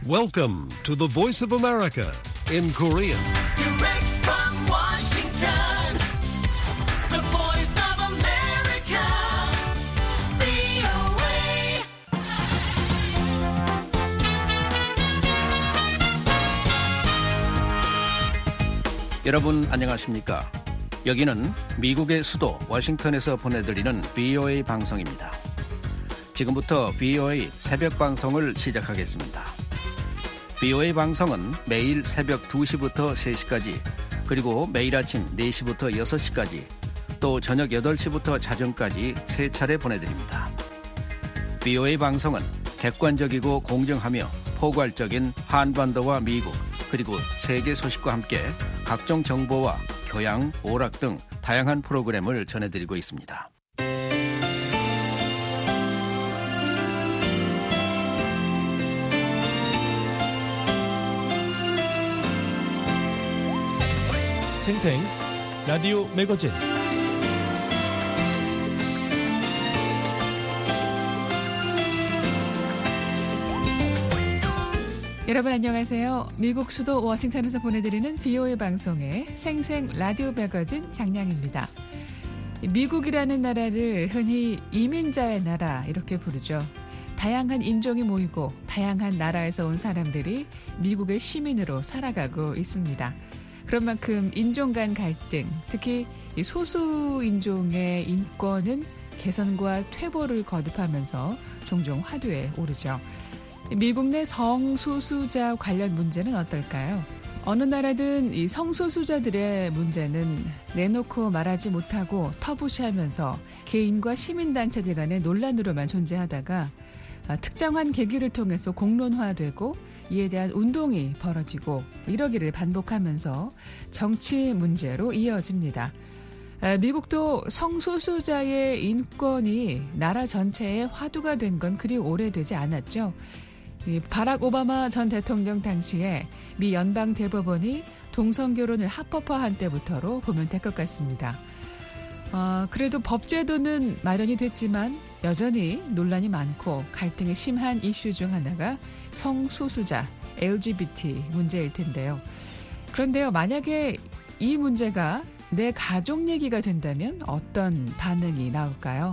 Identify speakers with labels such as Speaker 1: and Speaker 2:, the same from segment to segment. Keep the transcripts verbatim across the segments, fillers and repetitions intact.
Speaker 1: Welcome to the Voice of America in Korean.
Speaker 2: Direct from Washington, the Voice of America, 브이오에이.
Speaker 3: 여러분 안녕하십니까? 여기는 미국의 수도 워싱턴에서 보내드리는 브이오에이 방송입니다. 지금부터 브이오에이 새벽 방송을 시작하겠습니다. 브이오에이 방송은 매일 새벽 두 시부터 세 시까지, 그리고 매일 아침 네 시부터 여섯 시까지, 또 저녁 여덟 시부터 자정까지 세 차례 보내드립니다. 브이오에이 방송은 객관적이고 공정하며 포괄적인 한반도와 미국, 그리고 세계 소식과 함께 각종 정보와 교양, 오락 등 다양한 프로그램을 전해드리고 있습니다.
Speaker 4: 생생 라디오 매거진.
Speaker 5: 여러분 안녕하세요. 미국 수도 워싱턴에서 보내드리는 브이오에이 방송의 생생 라디오 매거진 장량입니다. 미국이라는 나라를 흔히 이민자의 나라 이렇게 부르죠. 다양한 인종이 모이고 다양한 나라에서 온 사람들이 미국의 시민으로 살아가고 있습니다. 그런 만큼 인종 간 갈등, 특히 소수 인종의 인권은 개선과 퇴보를 거듭하면서 종종 화두에 오르죠. 미국 내 성소수자 관련 문제는 어떨까요? 어느 나라든 이 성소수자들의 문제는 내놓고 말하지 못하고 터부시하면서 개인과 시민단체들 간의 논란으로만 존재하다가 특정한 계기를 통해서 공론화되고 이에 대한 운동이 벌어지고 이러기를 반복하면서 정치 문제로 이어집니다. 미국도 성소수자의 인권이 나라 전체의 화두가 된 건 그리 오래되지 않았죠. 바락 오바마 전 대통령 당시에 미 연방 대법원이 동성결혼을 합법화한 때부터로 보면 될 것 같습니다. 어, 그래도 법제도는 마련이 됐지만 여전히 논란이 많고 갈등이 심한 이슈 중 하나가 성소수자, 엘지비티 문제일 텐데요. 그런데요, 만약에 이 문제가 내 가족 얘기가 된다면 어떤 반응이 나올까요?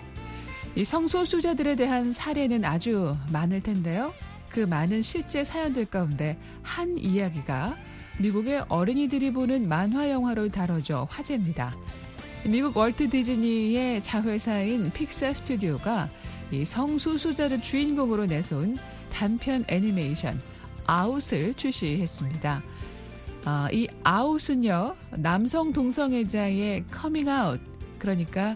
Speaker 5: 이 성소수자들에 대한 사례는 아주 많을 텐데요. 그 많은 실제 사연들 가운데 한 이야기가 미국의 어린이들이 보는 만화 영화로 다뤄져 화제입니다. 미국 월트 디즈니의 자회사인 픽사 스튜디오가 이 성소수자를 주인공으로 내세운 단편 애니메이션 아웃을 출시했습니다. 아, 이 아웃은요, 남성 동성애자의 커밍아웃, 그러니까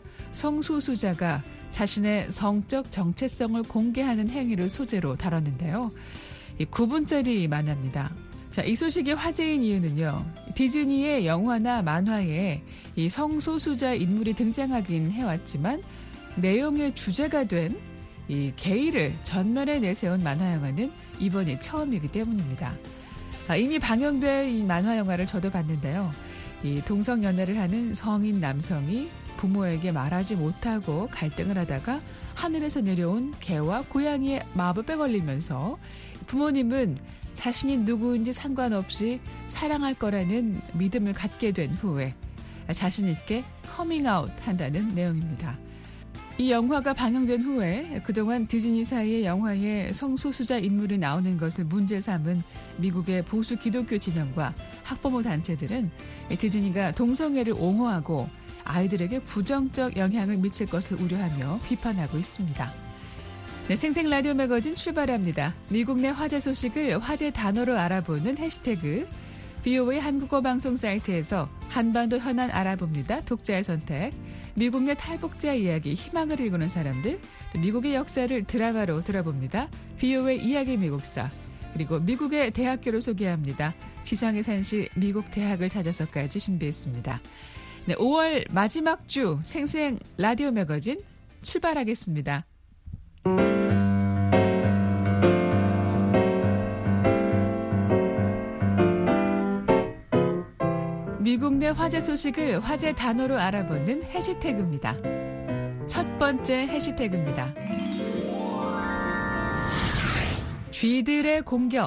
Speaker 5: 성소수자가 자신의 성적 정체성을 공개하는 행위를 소재로 다뤘는데요. 이 구 분짜리 만화입니다. 자, 이 소식이 화제인 이유는요, 디즈니의 영화나 만화에 이 성소수자 인물이 등장하긴 해왔지만 내용의 주제가 된 이 게이를 전면에 내세운 만화 영화는 이번이 처음이기 때문입니다. 아, 이미 방영된 이 만화 영화를 저도 봤는데요. 이 동성 연애를 하는 성인 남성이 부모에게 말하지 못하고 갈등을 하다가 하늘에서 내려온 개와 고양이의 마법에 걸리면서 부모님은 자신이 누구인지 상관없이 사랑할 거라는 믿음을 갖게 된 후에 자신 있게 커밍아웃 한다는 내용입니다. 이 영화가 방영된 후에 그동안 디즈니사의 영화에 성소수자 인물이 나오는 것을 문제 삼은 미국의 보수 기독교 진영과 학부모 단체들은 디즈니가 동성애를 옹호하고 아이들에게 부정적 영향을 미칠 것을 우려하며 비판하고 있습니다. 네, 생생 라디오 매거진 출발합니다. 미국 내 화제 소식을 화제 단어로 알아보는 해시태그 브이오에이 한국어 방송 사이트에서 한반도 현안 알아봅니다. 독자의 선택. 미국 내 탈북자 이야기, 희망을 일구는 사람들, 미국의 역사를 드라마로 들어봅니다. 브이오에이 이야기 미국사. 그리고 미국의 대학교를 소개합니다. 지상의 산실 미국 대학을 찾아서까지 준비했습니다. 네, 오월 마지막 주 생생 라디오 매거진 출발하겠습니다. 미국 내 화제 소식을 화제 단어로 알아보는 해시태그입니다. 첫 번째 해시태그입니다. 쥐들의 공격.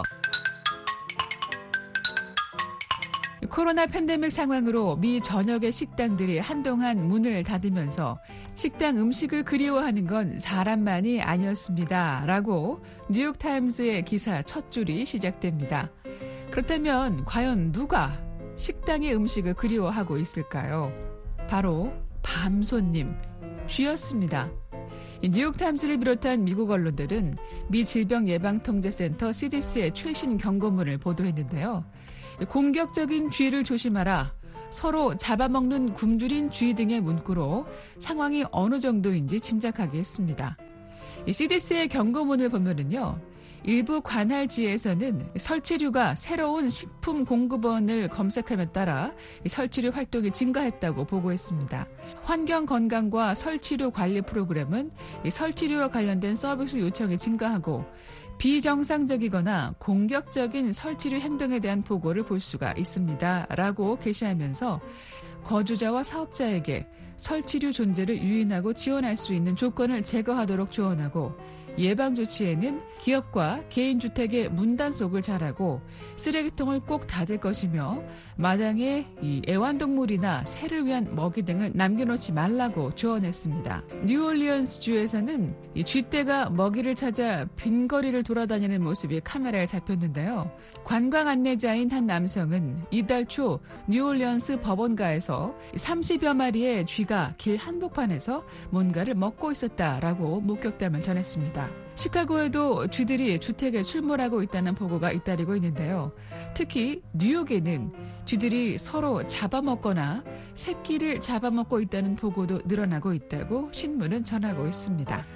Speaker 5: 코로나 팬데믹 상황으로 미 전역의 식당들이 한동안 문을 닫으면서 식당 음식을 그리워하는 건 사람만이 아니었습니다. 라고 뉴욕타임스의 기사 첫 줄이 시작됩니다. 그렇다면 과연 누가 식당의 음식을 그리워하고 있을까요? 바로 밤손님, 쥐였습니다. 뉴욕타임스를 비롯한 미국 언론들은 미 질병예방통제센터 씨디씨의 최신 경고문을 보도했는데요. 공격적인 쥐를 조심하라. 서로 잡아먹는 굶주린 쥐 등의 문구로 상황이 어느 정도인지 짐작하게 했습니다. 씨디씨의 경고문을 보면은요. 일부 관할지에서는 설치류가 새로운 식품 공급원을 검색함에 따라 설치류 활동이 증가했다고 보고했습니다. 환경건강과 설치류 관리 프로그램은 설치류와 관련된 서비스 요청이 증가하고 비정상적이거나 공격적인 설치류 행동에 대한 보고를 볼 수가 있습니다. 라고 게시하면서 거주자와 사업자에게 설치류 존재를 유인하고 지원할 수 있는 조건을 제거하도록 조언하고 예방 조치에는 기업과 개인주택의 문단속을 잘하고 쓰레기통을 꼭 닫을 것이며 마당에 이 애완동물이나 새를 위한 먹이 등을 남겨놓지 말라고 조언했습니다. 뉴올리언스 주에서는 이 쥐떼가 먹이를 찾아 빈거리를 돌아다니는 모습이 카메라에 잡혔는데요. 관광 안내자인 한 남성은 이달 초 뉴올리언스 법원가에서 삼십여 마리의 쥐가 길 한복판에서 뭔가를 먹고 있었다라고 목격담을 전했습니다. 시카고에도 쥐들이 주택에 출몰하고 있다는 보고가 잇따르고 있는데요. 특히 뉴욕에는 쥐들이 서로 잡아먹거나 새끼를 잡아먹고 있다는 보고도 늘어나고 있다고 신문은 전하고 있습니다.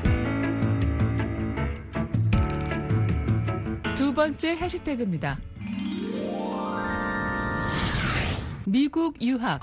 Speaker 5: 두 번째 해시태그입니다. 미국 유학.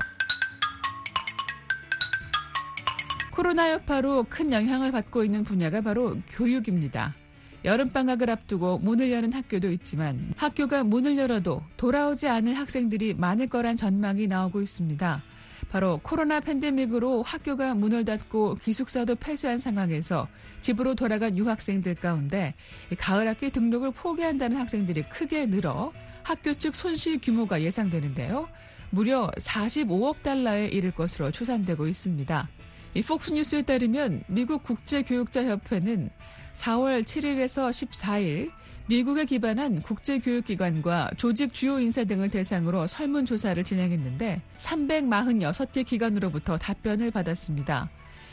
Speaker 5: 코로나 여파로 큰 영향을 받고 있는 분야가 바로 교육입니다. 여름방학을 앞두고 문을 여는 학교도 있지만 학교가 문을 열어도 돌아오지 않을 학생들이 많을 거란 전망이 나오고 있습니다. 바로 코로나 팬데믹으로 학교가 문을 닫고 기숙사도 폐쇄한 상황에서 집으로 돌아간 유학생들 가운데 가을 학기 등록을 포기한다는 학생들이 크게 늘어 학교 측 손실 규모가 예상되는데요. 무려 사십오억 달러에 이를 것으로 추산되고 있습니다. 이 폭스뉴스에 따르면 미국 국제교육자협회는 사월 칠일에서 십사일 미국에 기반한 국제교육기관과 조직 주요 인사 등을 대상으로 설문조사를 진행했는데 삼백사십육 개 기관으로부터 답변을 받았습니다.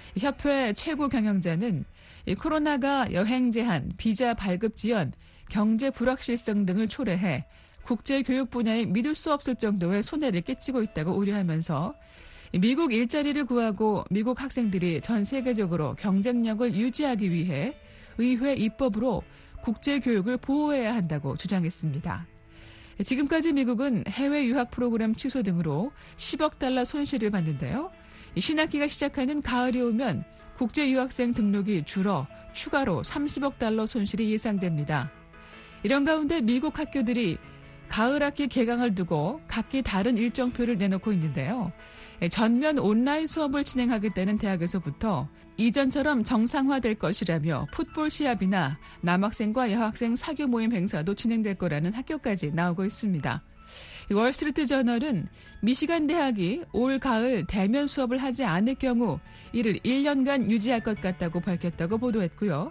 Speaker 5: 협회 최고 경영자는 코로나가 여행 제한, 비자 발급 지연, 경제 불확실성 등을 초래해 국제교육 분야에 믿을 수 없을 정도의 손해를 끼치고 있다고 우려하면서 미국 일자리를 구하고 미국 학생들이 전 세계적으로 경쟁력을 유지하기 위해 의회 입법으로 국제교육을 보호해야 한다고 주장했습니다. 지금까지 미국은 해외 유학 프로그램 취소 등으로 십억 달러 손실을 봤는데요. 신학기가 시작하는 가을이 오면 국제 유학생 등록이 줄어 추가로 삼십억 달러 손실이 예상됩니다. 이런 가운데 미국 학교들이 가을 학기 개강을 두고 각기 다른 일정표를 내놓고 있는데요. 전면 온라인 수업을 진행하겠다는 대학에서부터 이전처럼 정상화될 것이라며 풋볼 시합이나 남학생과 여학생 사교 모임 행사도 진행될 거라는 학교까지 나오고 있습니다. 월스트리트 저널은 미시간 대학이 올 가을 대면 수업을 하지 않을 경우 이를 일 년간 유지할 것 같다고 밝혔다고 보도했고요.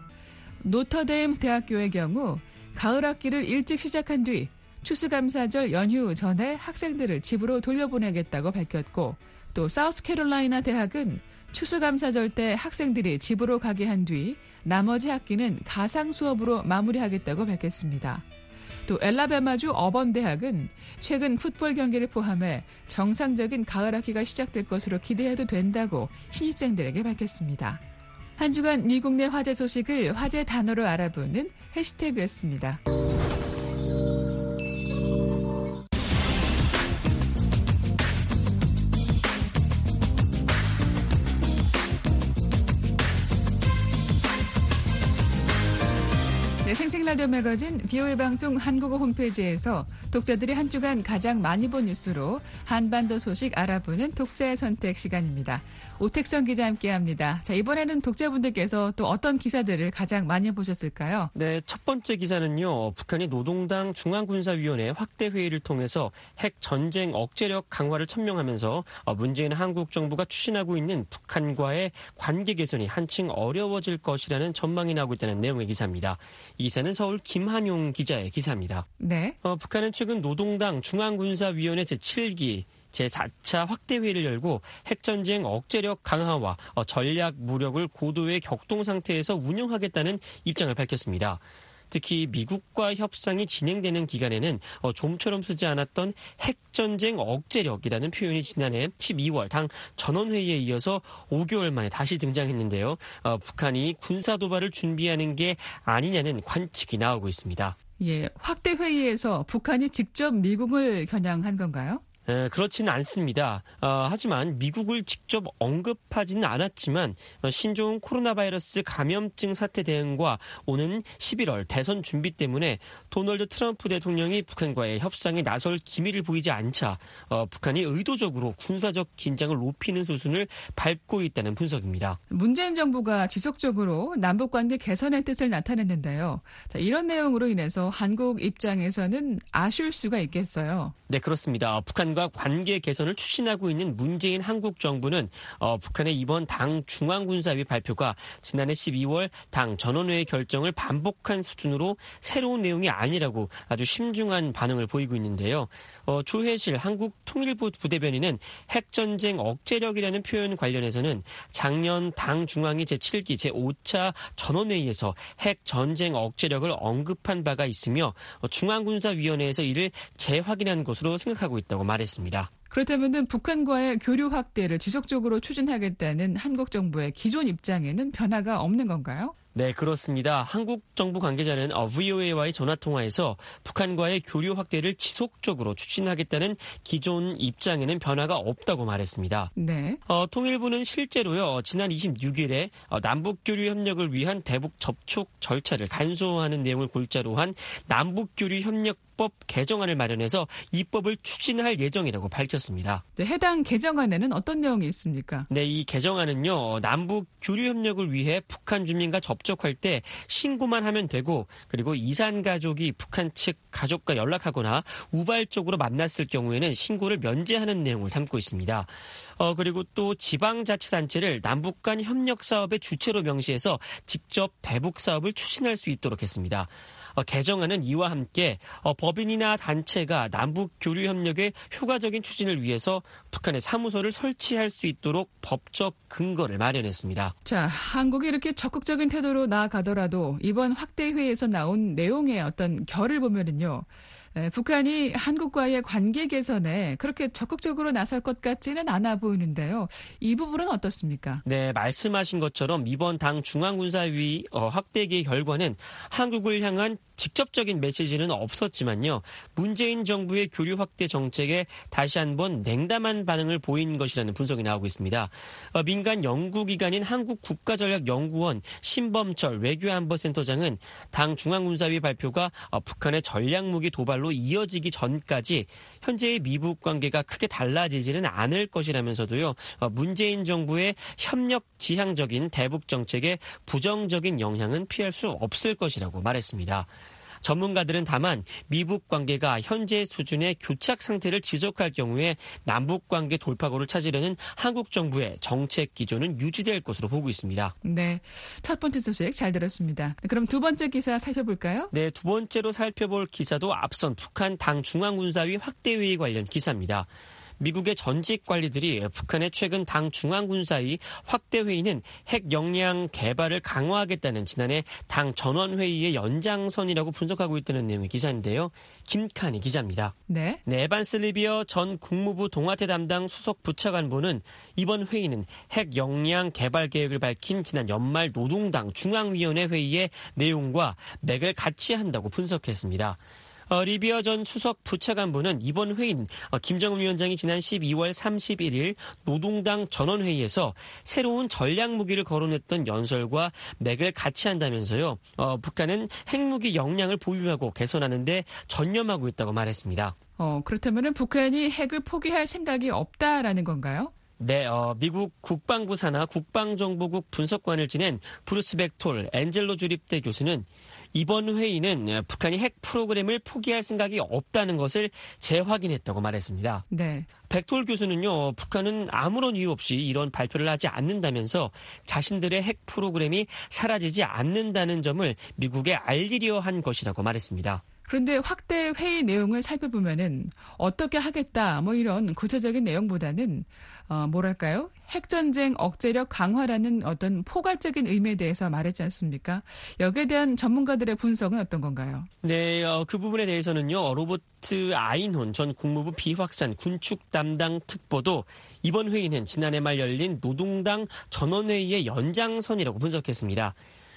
Speaker 5: 노터데임 대학교의 경우 가을 학기를 일찍 시작한 뒤 추수감사절 연휴 전에 학생들을 집으로 돌려보내겠다고 밝혔고 또 사우스캐롤라이나 대학은 추수감사절 때 학생들이 집으로 가게 한 뒤 나머지 학기는 가상 수업으로 마무리하겠다고 밝혔습니다. 또 엘라베마주 어번대학은 최근 풋볼 경기를 포함해 정상적인 가을 학기가 시작될 것으로 기대해도 된다고 신입생들에게 밝혔습니다. 한 주간 미국 내 화제 소식을 화제 단어로 알아보는 해시태그였습니다. 라디오 매거진 비오에이 방송 한국어 홈페이지에서 독자들이 한 주간 가장 많이 본 뉴스로 한반도 소식 알아보는 독자의 선택 시간입니다. 오택성 기자 함께합니다. 자, 이번에는 독자분들께서 또 어떤 기사들을 가장 많이 보셨을까요?
Speaker 6: 네, 첫 번째 기사는요. 북한이 노동당 중앙군사위원회 확대 회의를 통해서 핵 전쟁 억제력 강화를 천명하면서 문재인 한국 정부가 추진하고 있는 북한과의 관계 개선이 한층 어려워질 것이라는 전망이 나오고 있다는 내용의 기사입니다. 이 기사는 서울 김한용 기자의 기사입니다.
Speaker 5: 네.
Speaker 6: 어, 북한은 최근 노동당 중앙군사위원회 제칠 기 제사 차 확대회의를 열고 핵전쟁 억제력 강화와 전략 무력을 고도의 격동 상태에서 운영하겠다는 입장을 밝혔습니다. 특히 미국과 협상이 진행되는 기간에는 좀처럼 쓰지 않았던 핵전쟁 억제력이라는 표현이 지난해 십이월 당 전원회의에 이어서 오 개월 만에 다시 등장했는데요. 어, 북한이 군사도발을 준비하는 게 아니냐는 관측이 나오고 있습니다.
Speaker 5: 예, 확대 회의에서 북한이 직접 미국을 겨냥한 건가요?
Speaker 6: 에, 그렇지는 않습니다. 어, 하지만 미국을 직접 언급하지는 않았지만 어, 신종 코로나 바이러스 감염증 사태 대응과 오는 십일월 대선 준비 때문에 도널드 트럼프 대통령이 북한과의 협상에 나설 기미를 보이지 않자 어, 북한이 의도적으로 군사적 긴장을 높이는 수순을 밟고 있다는 분석입니다.
Speaker 5: 문재인 정부가 지속적으로 남북관계 개선의 뜻을 나타냈는데요. 자, 이런 내용으로 인해서 한국 입장에서는 아쉬울 수가 있겠어요.
Speaker 6: 네, 그렇습니다. 북한과 관계 개선을 추진하고 있는 문재인 한국 정부는 어, 북한의 이번 당 중앙군사위 발표가 지난해 십이월 당 전원회의 결정을 반복한 수준으로 새로운 내용이 아니라고 아주 심중한 반응을 보이고 있는데요. 어, 조혜실 한국통일부 부대변인은 핵전쟁 억제력이라는 표현 관련해서는 작년 당 중앙위 제칠 기 제오 차 전원회의에서 핵전쟁 억제력을 언급한 바가 있으며 어, 중앙군사위원회에서 이를 재확인한 것으로 생각하고 있다고 말했습니다.
Speaker 5: 그렇다면 북한과의 교류 확대를 지속적으로 추진하겠다는 한국 정부의 기존 입장에는 변화가 없는 건가요?
Speaker 6: 네, 그렇습니다. 한국 정부 관계자는 브이오에이와의 전화통화에서 북한과의 교류 확대를 지속적으로 추진하겠다는 기존 입장에는 변화가 없다고 말했습니다.
Speaker 5: 네.
Speaker 6: 어, 통일부는 실제로요, 지난 이십육 일에 어, 남북교류 협력을 위한 대북 접촉 절차를 간소화하는 내용을 골자로 한 남북교류 협력 법 개정안을 마련해서 입법을 추진할 예정이라고 밝혔습니다.
Speaker 5: 네, 해당 개정안에는 어떤 내용이 있습니까?
Speaker 6: 네, 이 개정안은요. 남북 교류 협력을 위해 북한 주민과 접촉할 때 신고만 하면 되고 그리고 이산 가족이 북한 측 가족과 연락하거나 우발적으로 만났을 경우에는 신고를 면제하는 내용을 담고 있습니다. 어, 그리고 또 지방자치단체를 남북 간 협력 사업의 주체로 명시해서 직접 대북 사업을 추진할 수 있도록 했습니다. 어, 개정안은 이와 함께 어, 법인이나 단체가 남북 교류 협력의 효과적인 추진을 위해서 북한에 사무소를 설치할 수 있도록 법적 근거를 마련했습니다.
Speaker 5: 자, 한국이 이렇게 적극적인 태도로 나아가더라도 이번 확대 회의에서 나온 내용의 어떤 결을 보면은요. 에, 북한이 한국과의 관계 개선에 그렇게 적극적으로 나설 것 같지는 않아 보이는데요. 이 부분은 어떻습니까?
Speaker 6: 네, 말씀하신 것처럼 이번 당 중앙군사위 어, 확대기의 결과는 한국을 향한 직접적인 메시지는 없었지만요. 문재인 정부의 교류 확대 정책에 다시 한번 냉담한 반응을 보인 것이라는 분석이 나오고 있습니다. 어, 민간 연구기관인 한국국가전략연구원 신범철 외교안보센터장은 당 중앙군사위 발표가 어, 북한의 전략무기 도발로 이어지기 전까지 현재의 미북 관계가 크게 달라지지는 않을 것이라면서도요. 어, 문재인 정부의 협력 지향적인 대북 정책에 부정적인 영향은 피할 수 없을 것이라고 말했습니다. 전문가들은 다만 미북 관계가 현재 수준의 교착 상태를 지속할 경우에 남북 관계 돌파구를 찾으려는 한국 정부의 정책 기조는 유지될 것으로 보고 있습니다.
Speaker 5: 네, 첫 번째 소식 잘 들었습니다. 그럼 두 번째 기사 살펴볼까요?
Speaker 6: 네, 두 번째로 살펴볼 기사도 앞선 북한 당 중앙군사위 확대회의 관련 기사입니다. 미국의 전직 관리들이 북한의 최근 당 중앙군사위 확대회의는 핵 역량 개발을 강화하겠다는 지난해 당 전원회의의 연장선이라고 분석하고 있다는 내용의 기사인데요. 김칸희 기자입니다.
Speaker 5: 네.
Speaker 6: 네, 에반스 리비어 전 국무부 동아태 담당 수석 부차관보는 이번 회의는 핵 역량 개발 계획을 밝힌 지난 연말 노동당 중앙위원회 회의의 내용과 맥을 같이 한다고 분석했습니다. 어, 리비아 전 수석 부차관보는 이번 회의는 어, 김정은 위원장이 지난 십이월 삼십일일 노동당 전원회의에서 새로운 전략 무기를 거론했던 연설과 맥을 같이 한다면서요. 어, 북한은 핵무기 역량을 보유하고 개선하는 데 전념하고 있다고 말했습니다.
Speaker 5: 어, 그렇다면 북한이 핵을 포기할 생각이 없다라는 건가요?
Speaker 6: 네, 어, 미국 국방부 산하 국방정보국 분석관을 지낸 브루스 벡톨 앤젤로 주립대 교수는 이번 회의는 북한이 핵 프로그램을 포기할 생각이 없다는 것을 재확인했다고 말했습니다.
Speaker 5: 네.
Speaker 6: 벡톨 교수는요, 북한은 아무런 이유 없이 이런 발표를 하지 않는다면서 자신들의 핵 프로그램이 사라지지 않는다는 점을 미국에 알리려 한 것이라고 말했습니다.
Speaker 5: 그런데 확대 회의 내용을 살펴보면은 어떻게 하겠다 뭐 이런 구체적인 내용보다는 어, 뭐랄까요? 핵전쟁 억제력 강화라는 어떤 포괄적인 의미에 대해서 말했지 않습니까? 여기에 대한 전문가들의 분석은 어떤 건가요?
Speaker 6: 네, 어, 그 부분에 대해서는요. 로버트 아인혼 전 국무부 비확산 군축 담당 특보도 이번 회의는 지난해 말 열린 노동당 전원회의의 연장선이라고 분석했습니다.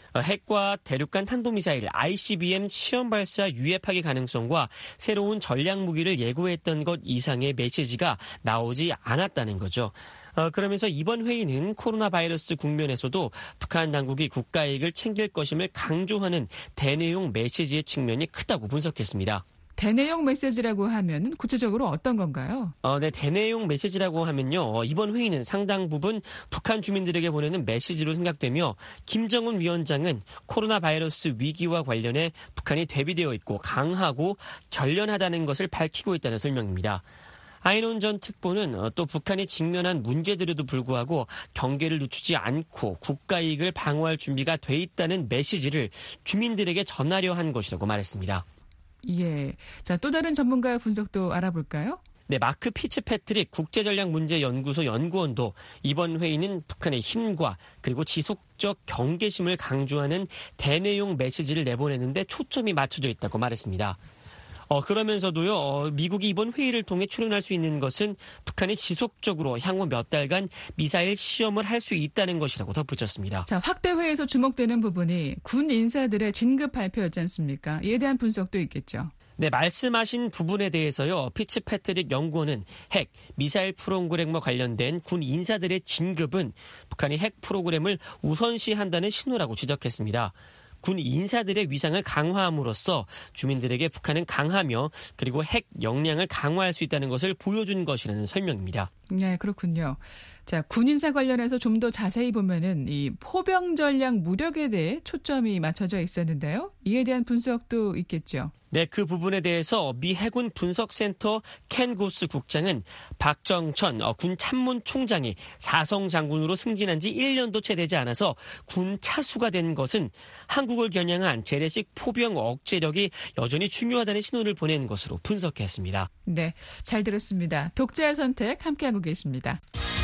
Speaker 6: 핵과 대륙간 탄도미사일 아이씨비엠 시험 발사 유예파기 가능성과 새로운 전략 무기를 예고했던 것 이상의 메시지가 나오지 않았다는 거죠. 어, 그러면서 이번 회의는 코로나 바이러스 국면에서도 북한 당국이 국가 이익을 챙길 것임을 강조하는 대내용 메시지의 측면이 크다고 분석했습니다.
Speaker 5: 대내용 메시지라고 하면 구체적으로 어떤 건가요?
Speaker 6: 어, 네, 대내용 메시지라고 하면요. 어, 이번 회의는 상당 부분 북한 주민들에게 보내는 메시지로 생각되며 김정은 위원장은 코로나 바이러스 위기와 관련해 북한이 대비되어 있고 강하고 결연하다는 것을 밝히고 있다는 설명입니다. 아이논 전 특보는 또 북한이 직면한 문제들에도 불구하고 경계를 늦추지 않고 국가 이익을 방어할 준비가 돼 있다는 메시지를 주민들에게 전하려 한 것이라고 말했습니다.
Speaker 5: 예. 자, 또 다른 전문가의 분석도 알아볼까요?
Speaker 6: 네, 마크 피츠패트릭 국제전략문제연구소 연구원도 이번 회의는 북한의 힘과 그리고 지속적 경계심을 강조하는 대내용 메시지를 내보내는데 초점이 맞춰져 있다고 말했습니다. 어, 그러면서도요, 어, 미국이 이번 회의를 통해 추론할 수 있는 것은 북한이 지속적으로 향후 몇 달간 미사일 시험을 할 수 있다는 것이라고 덧붙였습니다.
Speaker 5: 자, 확대 회의에서 주목되는 부분이 군 인사들의 진급 발표였지 않습니까? 이에 대한 분석도 있겠죠.
Speaker 6: 네, 말씀하신 부분에 대해서요, 피츠패트릭 연구원은 핵, 미사일 프로그램과 관련된 군 인사들의 진급은 북한이 핵 프로그램을 우선시한다는 신호라고 지적했습니다. 군 인사들의 위상을 강화함으로써 주민들에게 북한은 강하며 그리고 핵 역량을 강화할 수 있다는 것을 보여준 것이라는 설명입니다.
Speaker 5: 네, 그렇군요. 자, 군 인사 관련해서 좀 더 자세히 보면은 이 포병 전략 무력에 대해 초점이 맞춰져 있었는데요. 이에 대한 분석도 있겠죠.
Speaker 6: 네, 그 부분에 대해서 미 해군 분석센터 켄 고스 국장은 박정천 군 참모총장이 사성 장군으로 승진한 지 일 년도 채 되지 않아서 군 차수가 된 것은 한국을 겨냥한 재래식 포병 억제력이 여전히 중요하다는 신호를 보낸 것으로 분석했습니다.
Speaker 5: 네, 잘 들었습니다. 독자의 선택 함께하고 계십니다.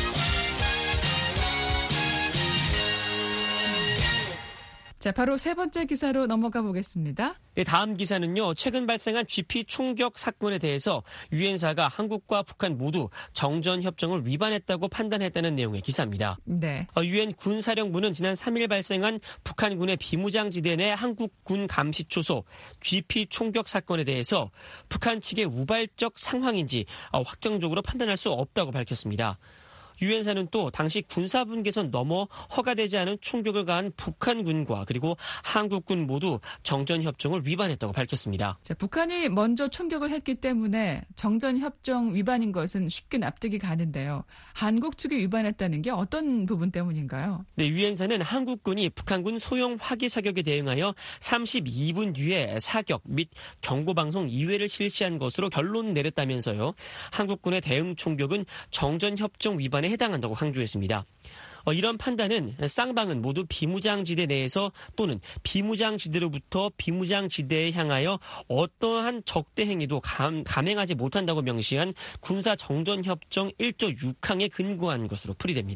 Speaker 5: 자, 바로 세 번째 기사로 넘어가 보겠습니다.
Speaker 6: 네, 다음 기사는요. 최근 발생한 지피 총격 사건에 대해서 유엔사가 한국과 북한 모두 정전협정을 위반했다고 판단했다는 내용의 기사입니다.
Speaker 5: 네.
Speaker 6: 유엔 군사령부는 지난 삼 일 발생한 북한군의 비무장지대 내 한국군 감시초소 지피 총격 사건에 대해서 북한 측의 우발적 상황인지 확정적으로 판단할 수 없다고 밝혔습니다. 유엔사는 또 당시 군사분계선 넘어 허가되지 않은 총격을 가한 북한군과 그리고 한국군 모두 정전협정을 위반했다고 밝혔습니다.
Speaker 5: 자, 북한이 먼저 총격을 했기 때문에 정전협정 위반인 것은 쉽게 납득이 가는데요. 한국 측이 위반했다는 게 어떤 부분 때문인가요?
Speaker 6: 네, 유엔사는 한국군이 북한군 소형 화기 사격에 대응하여 삼십이 분 뒤에 사격 및 경고방송 이회를 실시한 것으로 결론 내렸다면서요. 한국군의 대응 총격은 정전협정 위반에 해당한다고 강조했습니다. 어, 이런 판단은 쌍방은 모두 비무장지대 내에서 또는 비무장지대로부터 비무장지대에 향하여 어떠한 적대 행위도 감, 감행하지 못한다고 명시한 군사정전협정 일 조 육 항에 근거한 것으로 풀이됩니다.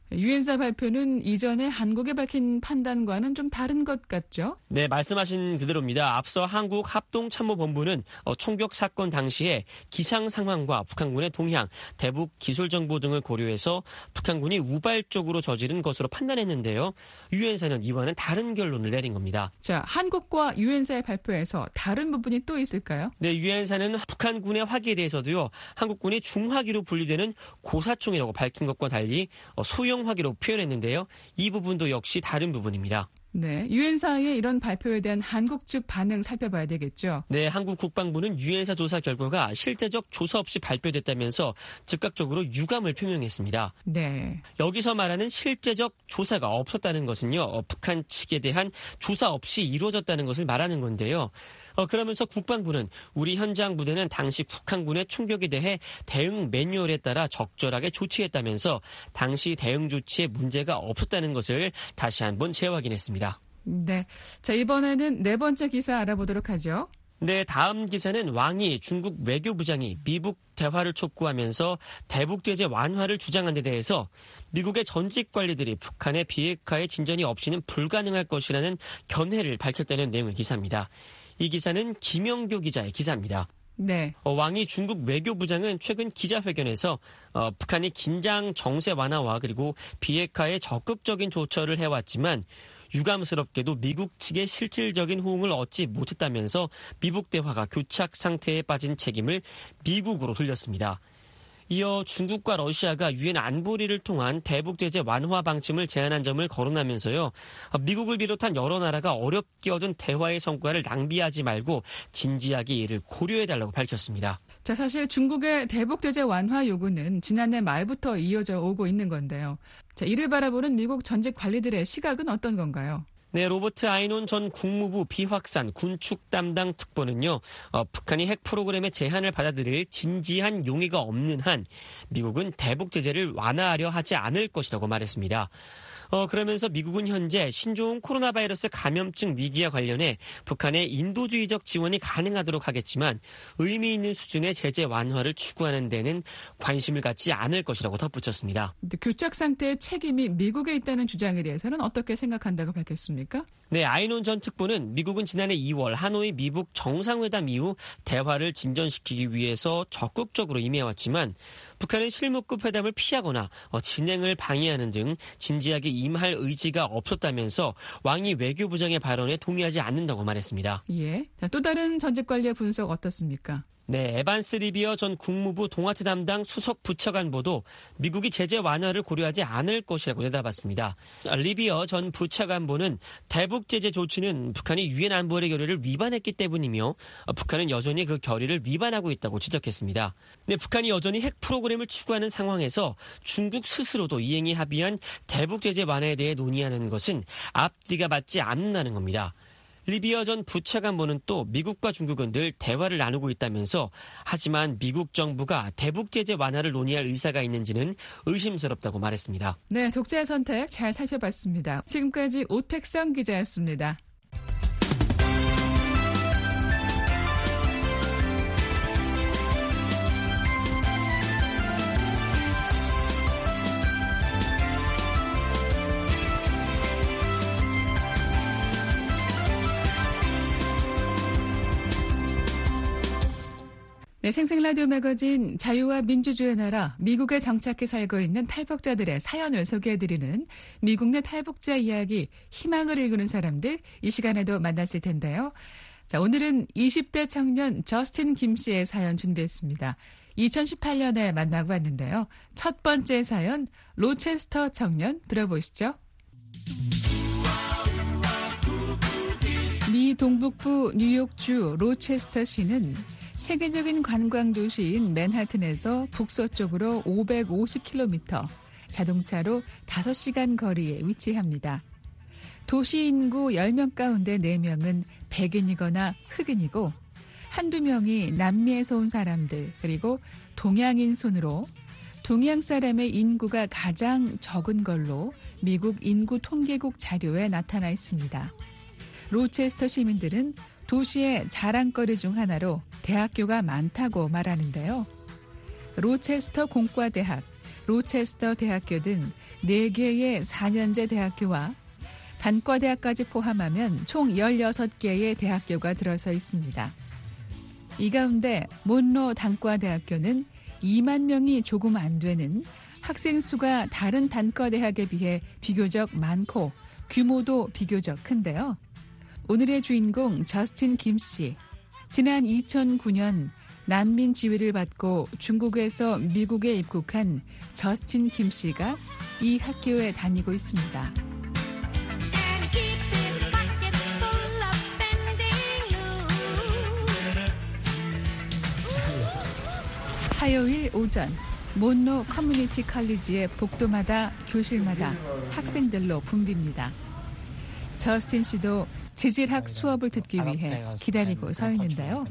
Speaker 5: 유엔사 발표는 이전에 한국에 밝힌 판단과는 좀 다른 것 같죠?
Speaker 6: 네, 말씀하신 그대로입니다. 앞서 한국 합동참모본부는 총격 사건 당시에 기상 상황과 북한군의 동향, 대북 기술 정보 등을 고려해서 북한군이 우발적으로 저지른 것으로 판단했는데요. 유엔사는 이와는 다른 결론을 내린 겁니다.
Speaker 5: 자, 한국과 유엔사의 발표에서 다른 부분이 또 있을까요?
Speaker 6: 네, 유엔사는 북한군의 화기에 대해서도요. 한국군이 중화기로 분류되는 고사총이라고 밝힌 것과 달리 소형 화기로 표현했는데요. 이 부분도 역시 다른 부분입니다.
Speaker 5: 네, 유엔사의 이런 발표에 대한 한국 측 반응 살펴봐야 되겠죠.
Speaker 6: 네, 한국 국방부는 유엔사 조사 결과가 실제적 조사 없이 발표됐다면서 즉각적으로 유감을 표명했습니다.
Speaker 5: 네.
Speaker 6: 여기서 말하는 실제적 조사가 없었다는 것은요, 어, 북한 측에 대한 조사 없이 이루어졌다는 것을 말하는 건데요. 어, 그러면서 국방부는 우리 현장 부대는 당시 북한군의 총격에 대해 대응 매뉴얼에 따라 적절하게 조치했다면서 당시 대응 조치에 문제가 없었다는 것을 다시 한번 재확인했습니다.
Speaker 5: 네. 자, 이번에는 네 번째 기사 알아보도록 하죠.
Speaker 6: 네, 다음 기사는 왕이 중국 외교부장이 미국 대화를 촉구하면서 대북 제재 완화를 주장한 데 대해서 미국의 전직 관리들이 북한의 비핵화에 진전이 없이는 불가능할 것이라는 견해를 밝혔다는 내용의 기사입니다. 이 기사는 김영교 기자의 기사입니다.
Speaker 5: 네.
Speaker 6: 어, 왕이 중국 외교부장은 최근 기자회견에서 어, 북한이 긴장 정세 완화와 그리고 비핵화에 적극적인 조처를 해왔지만 유감스럽게도 미국 측의 실질적인 호응을 얻지 못했다면서 미북 대화가 교착 상태에 빠진 책임을 미국으로 돌렸습니다. 이어 중국과 러시아가 유엔 안보리를 통한 대북 제재 완화 방침을 제안한 점을 거론하면서요. 미국을 비롯한 여러 나라가 어렵게 얻은 대화의 성과를 낭비하지 말고 진지하게 이를 고려해달라고 밝혔습니다.
Speaker 5: 자, 사실 중국의 대북 제재 완화 요구는 지난해 말부터 이어져 오고 있는 건데요. 자, 이를 바라보는 미국 전직 관리들의 시각은 어떤 건가요?
Speaker 6: 네, 로버트 아이논 전 국무부 비확산 군축 담당 특보는요, 어, 북한이 핵 프로그램의 제한을 받아들일 진지한 용의가 없는 한 미국은 대북 제재를 완화하려 하지 않을 것이라고 말했습니다. 어, 그러면서 미국은 현재 신종 코로나 바이러스 감염증 위기와 관련해 북한의 인도주의적 지원이 가능하도록 하겠지만 의미 있는 수준의 제재 완화를 추구하는 데는 관심을 갖지 않을 것이라고 덧붙였습니다.
Speaker 5: 교착 상태의 책임이 미국에 있다는 주장에 대해서는 어떻게 생각한다고 밝혔습니까?
Speaker 6: 네, 아이논 전 특보는 미국은 지난해 이월 하노이 미북 정상회담 이후 대화를 진전시키기 위해서 적극적으로 임해왔지만 북한은 실무급 회담을 피하거나 진행을 방해하는 등 진지하게 임할 의지가 없었다면서 왕이 외교부장의 발언에 동의하지 않는다고 말했습니다.
Speaker 5: 예. 자, 또 다른 전직 관리의 분석 어떻습니까?
Speaker 6: 네, 에반스 리비어 전 국무부 동아태 담당 수석 부차관보도 미국이 제재 완화를 고려하지 않을 것이라고 내다봤습니다. 리비어 전 부차관보는 대북 제재 조치는 북한이 유엔 안보리 결의를 위반했기 때문이며 북한은 여전히 그 결의를 위반하고 있다고 지적했습니다. 네, 북한이 여전히 핵 프로그램을 추구하는 상황에서 중국 스스로도 이행이 합의한 대북 제재 완화에 대해 논의하는 것은 앞뒤가 맞지 않는다는 겁니다. 리비어 전 부차관보는 또 미국과 중국은 늘 대화를 나누고 있다면서 하지만 미국 정부가 대북 제재 완화를 논의할 의사가 있는지는 의심스럽다고 말했습니다.
Speaker 5: 네, 독자의 선택 잘 살펴봤습니다. 지금까지 오택성 기자였습니다. 네, 생생라디오 매거진 자유와 민주주의의 나라 미국에 정착해 살고 있는 탈북자들의 사연을 소개해드리는 미국 내 탈북자 이야기 희망을 일구는 사람들 이 시간에도 만났을 텐데요. 자, 오늘은 이십 대 청년 저스틴 김 씨의 사연 준비했습니다. 이천십팔 년에 만나고 왔는데요. 첫 번째 사연 로체스터 청년 들어보시죠. 미 동북부 뉴욕주 로체스터시는 세계적인 관광 도시인 맨하튼에서 북서쪽으로 오백오십 킬로미터, 자동차로 다섯 시간 거리에 위치합니다. 도시 인구 열 명 가운데 네 명은 백인이거나 흑인이고 한두 명이 남미에서 온 사람들 그리고 동양인 순으로 동양 사람의 인구가 가장 적은 걸로 미국 인구 통계국 자료에 나타나 있습니다. 로체스터 시민들은 도시의 자랑거리 중 하나로 대학교가 많다고 말하는데요. 로체스터 공과대학, 로체스터 대학교 등 네 개의 사 년제 대학교와 단과대학까지 포함하면 총 열여섯 개의 대학교가 들어서 있습니다. 이 가운데 몬로 단과대학교는 이만 명이 조금 안 되는 학생 수가 다른 단과대학에 비해 비교적 많고 규모도 비교적 큰데요. 오늘의 주인공 저스틴 김 씨. 지난 이천구 년 난민 지위를 받고 중국에서 미국에 입국한 저스틴 김 씨가 이 학교에 다니고 있습니다. 화요일 오전 몬로 커뮤니티 컬리지의 복도마다 교실마다 학생들로 붐빕니다. 저스틴 씨도 재질학 수업을 듣기 위해 기다리고 서 있는데요.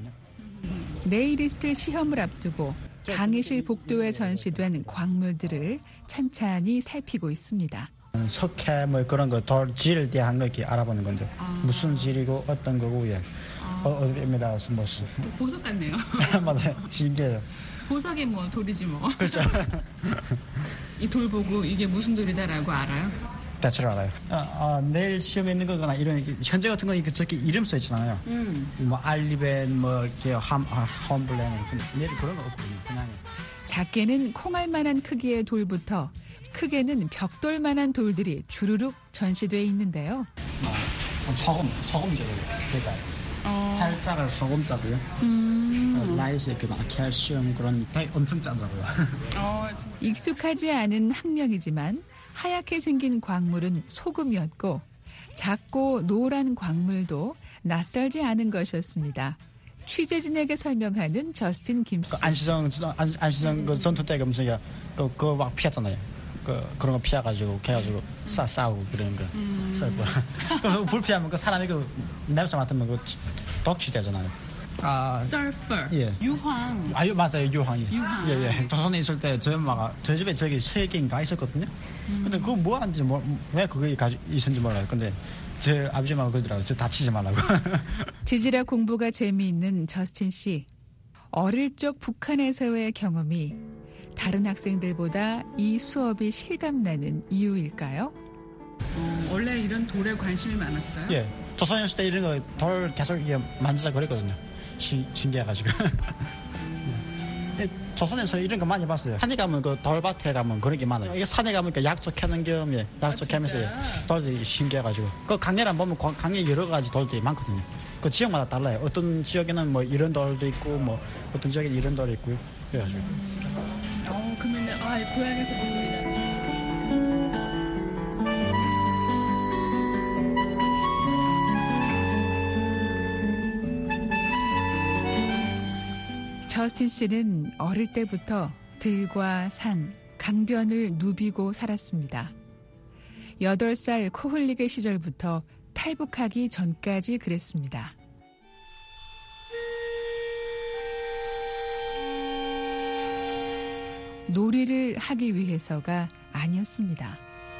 Speaker 5: 내일 있을 시험을 앞두고 강의실 복도에 전시된 광물들을 찬찬히 살피고 있습니다.
Speaker 7: 석회 뭐 그런 거 돌 질에 대한 거 이렇게 알아보는 건데 아. 무슨 질이고 어떤 거고 예. 아. 어, 어디입니다. 뭐
Speaker 5: 보석 같네요.
Speaker 7: 맞아요. 신기해요.
Speaker 5: 보석이 뭐 돌이지 뭐.
Speaker 7: 그렇죠.
Speaker 5: 이 돌 보고 이게 무슨 돌이다라고 알아요?
Speaker 7: 대충 알아요. 아, 아, 내일 시험에 있는 거거나 이런 현재 같은 거 이렇게 저기 이름 써 있잖아요. 음. 뭐 알리벤 뭐 이렇게 함 홈블렌 내일 그런 거 없거든요. 그냥. 작게는
Speaker 5: 콩알만한 크기의 돌부터 크게는 벽돌만한 돌들이 주르륵 전시돼 있는데요.
Speaker 7: 어, 소금 소금이죠. 그러니까 어. 팔자가 소금자고요. 음. 어, 라이시 그 칼슘 그런 되게 엄청 짜더라고요.
Speaker 5: 어, 익숙하지 않은 학명이지만. 하얗게 생긴 광물은 소금이었고 작고 노란 광물도 낯설지 않은 것이었습니다. 취재진에게 설명하는 저스틴 김 씨.
Speaker 7: 그 안시성 안, 안시성 그 전투 때 무슨 그그 막 피했잖아요. 그 그런 거 피해가지고 해가지고 싸 싸우고 그런 거 음. 싸고. 불 피하면 그 사람이 그 냄새 맡으면 그 독취되잖아요. 아,
Speaker 5: 서퍼.
Speaker 7: 예.
Speaker 5: 유황.
Speaker 7: 아유 맞아요 유황이.
Speaker 5: 유황.
Speaker 7: 예 예. 조선에 있을 때 저희 엄마가 저희 집에 저기 세 개인가 있었거든요. 음. 근데 그거 뭐 하는지 뭐 왜 그게 가지고 있었는지 몰라요. 근데 제 아버지만 그러더라고요. 저 다치지 말라고.
Speaker 5: 재질학 공부가 재미있는 저스틴 씨. 어릴 적 북한에서의 경험이 다른 학생들보다 이 수업이 실감나는 이유일까요? 어, 원래 이런 돌에 관심이 많았어요?
Speaker 7: 예. 조선에 있을 때 이런 거 돌 계속 이게 만지자 그랬거든요. 신, 신기해가지고. 예, 조선에서 이런 거 많이 봤어요. 산에 가면 그 돌밭에 가면 그런 게 많아요. 이게 산에 가면 그 약초 캐는 겸, 예, 약초 아, 캐면서 돌들이 신기해가지고. 그 강례를 보면 강례 여러 가지 돌들이 많거든요. 그 지역마다 달라요. 어떤 지역에는 뭐 이런 돌도 있고, 뭐 어떤 지역에는 이런 돌이 있고요. 그래가지고.
Speaker 5: 음. 어, 그러면 아, 고향에서 본 돌이다. 저스틴 씨는 어릴 때부터 들과 산, 강변을 누비고 살았습니다. 여덟 살 코 흘리기 시절부터 탈북하기 전까지 그랬습니다. 놀이를 하기 위해서가 아니었습니다.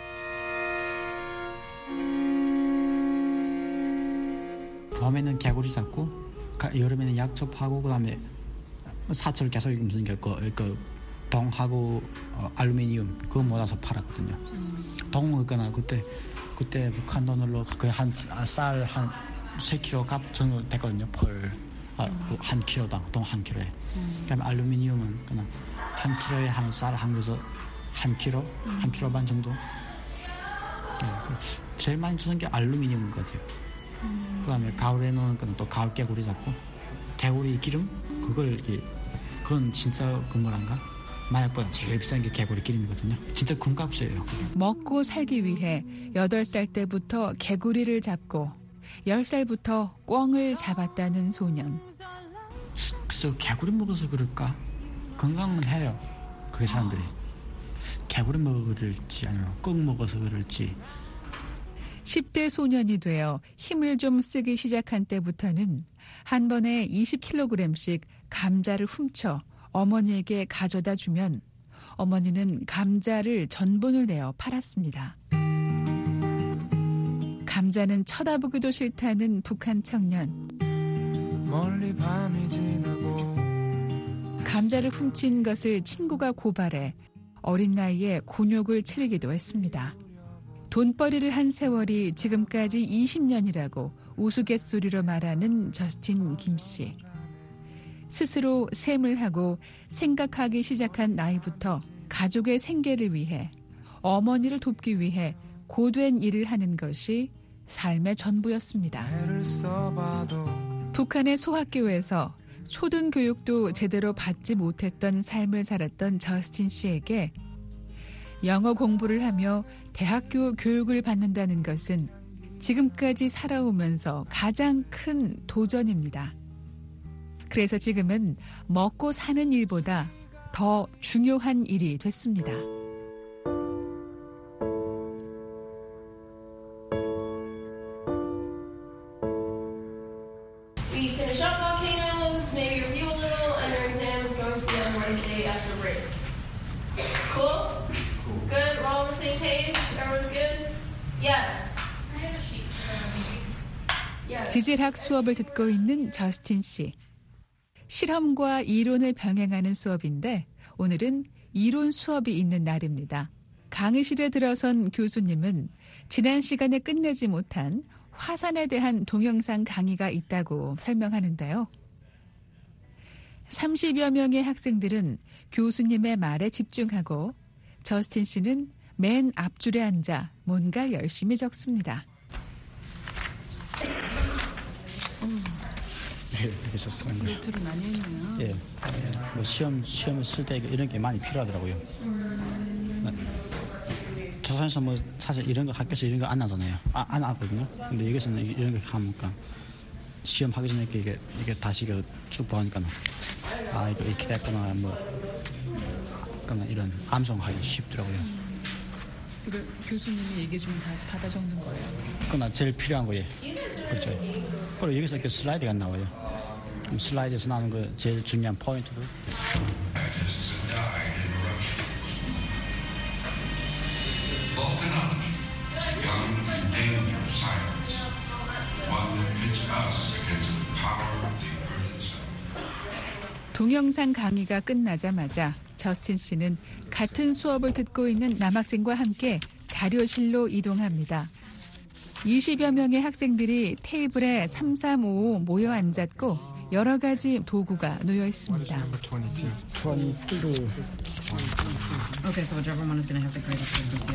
Speaker 7: 봄에는 개구리 잡고 여름에는 약초 파고 그다음에 사철 계속 무슨 그, 그 동하고 어, 알루미늄 그거 모아서 팔았거든요. 음. 동 먹거나 그때 그때 북한 돈으로 거의 한쌀 한 세 킬로 값 정도 됐거든요. 펄 한 음. 킬로당 동 한 킬로에. 음. 그다음에 알루미늄은 그냥 한 킬로에 한 쌀 한 거서 한 킬로 음. 한 킬로 반 정도. 네, 제일 많이 주는 게 알루미늄인 것 같아요. 음. 그다음에 가을에는 또 가을 개구리 잡고 개구리 기름 그걸 이렇게 그건 진짜 금물한가? 마약보다 제일 비싼 게 개구리 기름이거든요. 진짜 금값이에요.
Speaker 5: 먹고 살기 위해 여덟 살 때부터 개구리를 잡고 열 살부터 꿩을 잡았다는 소년.
Speaker 7: 그래서 개구리 먹어서 그럴까? 건강은 해요. 그 사람들이. 개구리 먹어서 그럴지 아니면 꿩 먹어서 그럴지.
Speaker 5: 십 대 소년이 되어 힘을 좀 쓰기 시작한 때부터는 한 번에 이십 킬로그램씩 감자를 훔쳐 어머니에게 가져다 주면 어머니는 감자를 전분을 내어 팔았습니다. 감자는 쳐다보기도 싫다는 북한 청년. 멀리 밤이 지나고 감자를 훔친 것을 친구가 고발해 어린 나이에 곤욕을 치르기도 했습니다. 돈벌이를 한 세월이 지금까지 이십 년이라고 우스갯소리로 말하는 저스틴 김 씨. 스스로 셈을 하고 생각하기 시작한 나이부터 가족의 생계를 위해, 어머니를 돕기 위해 고된 일을 하는 것이 삶의 전부였습니다. 북한의 소학교에서 초등교육도 제대로 받지 못했던 삶을 살았던 저스틴 씨에게 영어 공부를 하며 대학교 교육을 받는다는 것은 지금까지 살아오면서 가장 큰 도전입니다. 그래서 지금은 먹고 사는 일보다 더 중요한 일이 됐습니다.
Speaker 8: We finish up volcanoes, maybe review a little, and our exam is going to be on Wednesday after break. Cool? Good? We're all on the same page? Everyone's good? Yes. Yes.
Speaker 5: 지질학 수업을 듣고 있는 저스틴 씨. 실험과 이론을 병행하는 수업인데 오늘은 이론 수업이 있는 날입니다. 강의실에 들어선 교수님은 지난 시간에 끝내지 못한 화산에 대한 동영상 강의가 있다고 설명하는데요. 삼십여 명의 학생들은 교수님의 말에 집중하고 저스틴 씨는 맨 앞줄에 앉아 뭔가 열심히 적습니다.
Speaker 7: 예, 있었어요.
Speaker 5: 노트를 많이 했네요.
Speaker 7: 예, 뭐 시험 시험 쓸 때 이런 게 많이 필요하더라고요. 음. 조선에서 뭐 사실 이런 거 학교에서 이런 거 안 하잖아요. 아, 안 하거든요. 근데 여기서는 이런 거 하니까 시험 하기 전에 이게 이게 다시 이거 쭉 보니까 아 이거 이렇게 됐구나 뭐 그런 이런 암송하기 쉽더라고요.
Speaker 5: 이걸 교수님이 얘기해 주면 다 받아 적는 거예요?
Speaker 7: 그건 제일 필요한 거예요. 그렇죠. 그리고 여기서 이렇게 슬라이드가 나와요. 슬라이드에서 나오는 거 제일 중요한 포인트로.
Speaker 5: 동영상 강의가 끝나자마자 저스틴 씨는 같은 수업을 듣고 있는 남학생과 함께 자료실로 이동합니다. 이십여 명의 학생들이 테이블에 삼삼오오 모여 앉았고 여러 가지 도구가 놓여 있습니다.
Speaker 7: 이십이.
Speaker 9: Okay, so whichever one is going to have the greatest frequency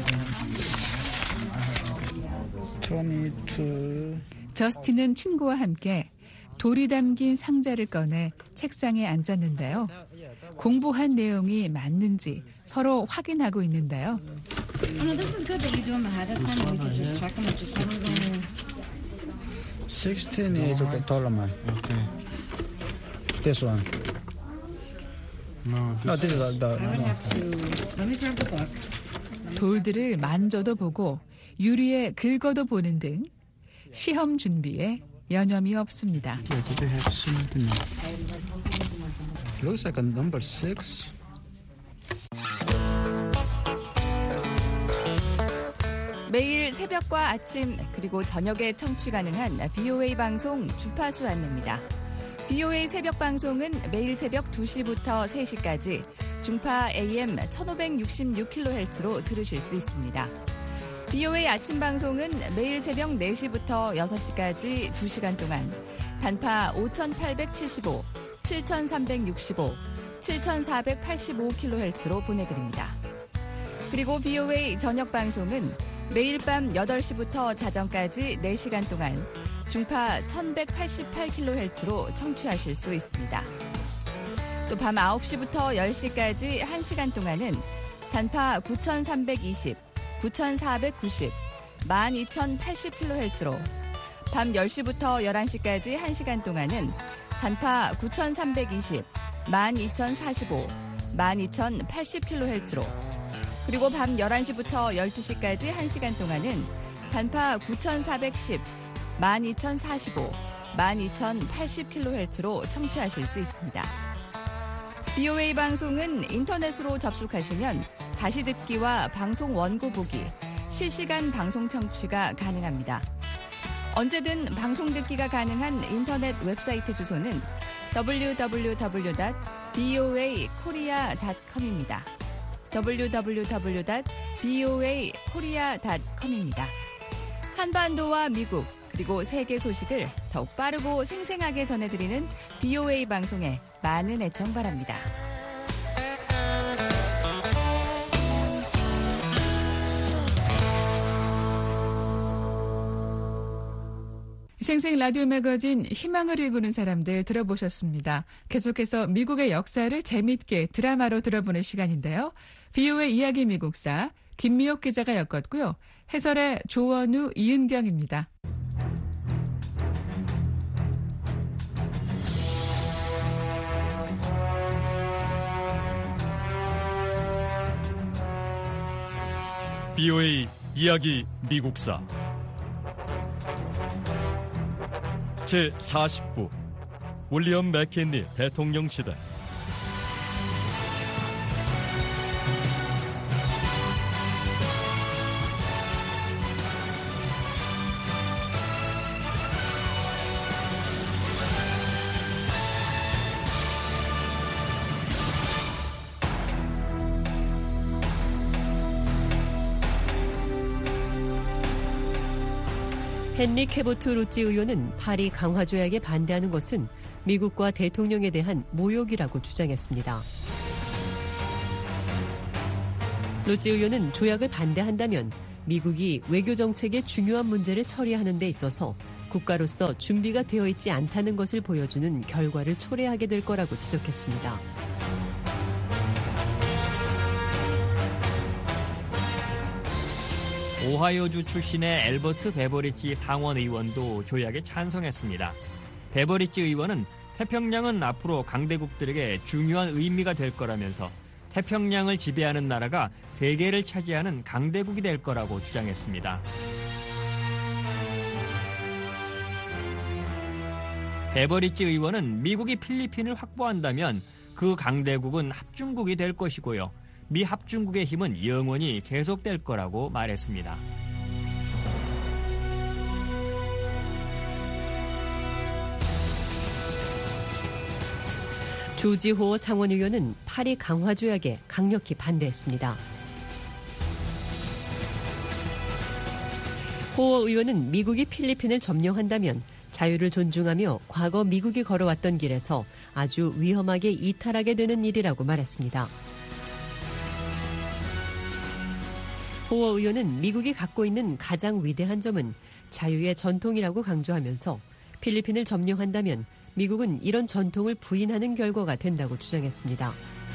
Speaker 9: is
Speaker 7: 이십이.
Speaker 5: 저스틴은 친구와 함께 돌이 담긴 상자를 꺼내 책상에 앉았는데요. 공부한 내용이 맞는지 서로 확인하고 있는데요.
Speaker 9: Oh, no, this is good that you do them ahead of time. We could just check them. It just never go.
Speaker 7: sixteen is a dollar. Okay. This one.
Speaker 10: No,
Speaker 7: No, this is the.
Speaker 9: I would
Speaker 7: No.
Speaker 9: have to. Let me grab the book.
Speaker 5: 돌들을 만져도 보고 유리에 긁어도 보는 등 시험 준비에 여념이 없습니다.
Speaker 7: Yeah, do they have something? Looks like a number six.
Speaker 5: 매일 새벽과 아침 그리고 저녁에 청취 가능한 비오에이 방송 주파수 안내입니다. 비오에이 새벽 방송은 매일 새벽 두 시부터 세 시까지 중파 에이엠 천오백육십육 킬로헤르츠로 들으실 수 있습니다. 비오에이 아침 방송은 매일 새벽 네 시부터 여섯 시까지 두 시간 동안 단파 오천팔백칠십오, 칠천삼백육십오, 칠천사백팔십오 킬로헤르츠로 보내드립니다. 그리고 비오에이 저녁 방송은 매일 밤 여덟 시부터 자정까지 네 시간 동안 중파 천백팔십팔 킬로헤르츠로 청취하실 수 있습니다. 또 밤 아홉 시부터 열 시까지 한 시간 동안은 단파 구천삼백이십, 구천사백구십, 만 이천팔십 킬로헤르츠로 밤 열 시부터 열한 시까지 한 시간 동안은 단파 구천삼백이십, 만 이천사십오, 만 이천팔십 킬로헤르츠로 그리고 밤 열한 시부터 열두 시까지 한 시간 동안은 단파 구천사백십, 만 이천사십오, 만 이천팔십 킬로헤르츠로 청취하실 수 있습니다. 비오에이 방송은 인터넷으로 접속하시면 다시 듣기와 방송 원고 보기, 실시간 방송 청취가 가능합니다. 언제든 방송 듣기가 가능한 인터넷 웹사이트 주소는 더블유 더블유 더블유 닷 비오에이 코리아 닷 컴입니다. 더블유 더블유 더블유 닷 브이오에이 코리아 닷 컴입니다. 한반도와 미국 그리고 세계 소식을 더욱 빠르고 생생하게 전해드리는 브이오에이 방송에 많은 애청 바랍니다. 생생 라디오 매거진 희망을 일구는 사람들 들어보셨습니다. 계속해서 미국의 역사를 재미있게 드라마로 들어보는 시간인데요. 브이오에이 이야기 미국사 김미옥 기자가 엮었고요. 해설의 조원우, 이은경입니다.
Speaker 4: 브이오에이 이야기 미국사 제사십 부 윌리엄 맥킨리 대통령 시대.
Speaker 10: 헨리 캐보트 로지 의원은 파리 강화 조약에 반대하는 것은 미국과 대통령에 대한 모욕이라고 주장했습니다. 로지 의원은 조약을 반대한다면 미국이 외교 정책의 중요한 문제를 처리하는 데 있어서 국가로서 준비가 되어 있지 않다는 것을 보여주는 결과를 초래하게 될 거라고 지적했습니다.
Speaker 11: 오하이오주 출신의 엘버트 베버리지 상원 의원도 조약에 찬성했습니다. 베버리지 의원은 태평양은 앞으로 강대국들에게 중요한 의미가 될 거라면서 태평양을 지배하는 나라가 세계를 차지하는 강대국이 될 거라고 주장했습니다. 베버리지 의원은 미국이 필리핀을 확보한다면 그 강대국은 합중국이 될 것이고요. 미 합중국의 힘은 영원히 계속될 거라고 말했습니다.
Speaker 10: 조지 호 상원의원은 파리 강화 조약에 강력히 반대했습니다. 호 의원은 미국이 필리핀을 점령한다면 자유를 존중하며 과거 미국이 걸어왔던 길에서 아주 위험하게 이탈하게 되는 일이라고 말했습니다. 호 의원은 미국이 갖고 있는 가장 위대한 점은 자유의 전통이라고 강조하면서 필리핀을 점령한다면 미국은 이런 전통을 부인하는 결과가 된다고 주장했습니다.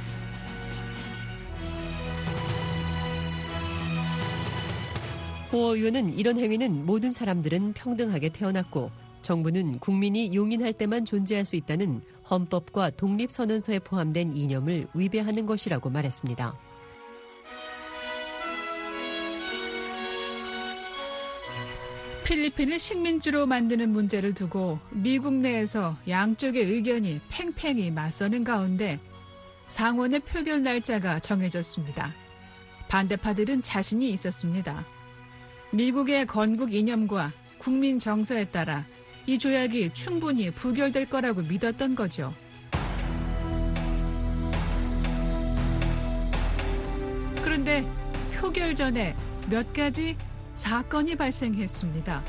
Speaker 10: 호 의원은 이런 행위는 모든 사람들은 평등하게 태어났고 정부는 국민이 용인할 때만 존재할 수 있다는 헌법과 독립선언서에 포함된 이념을 위배하는 것이라고 말했습니다.
Speaker 5: 필리핀을 식민지로 만드는 문제를 두고 미국 내에서 양쪽의 의견이 팽팽히 맞서는 가운데 상원의 표결 날짜가 정해졌습니다. 반대파들은 자신이 있었습니다. 미국의 건국 이념과 국민 정서에 따라 이 조약이 충분히 부결될 거라고 믿었던 거죠. 그런데 표결 전에 몇 가지 사건이 발생했습니다.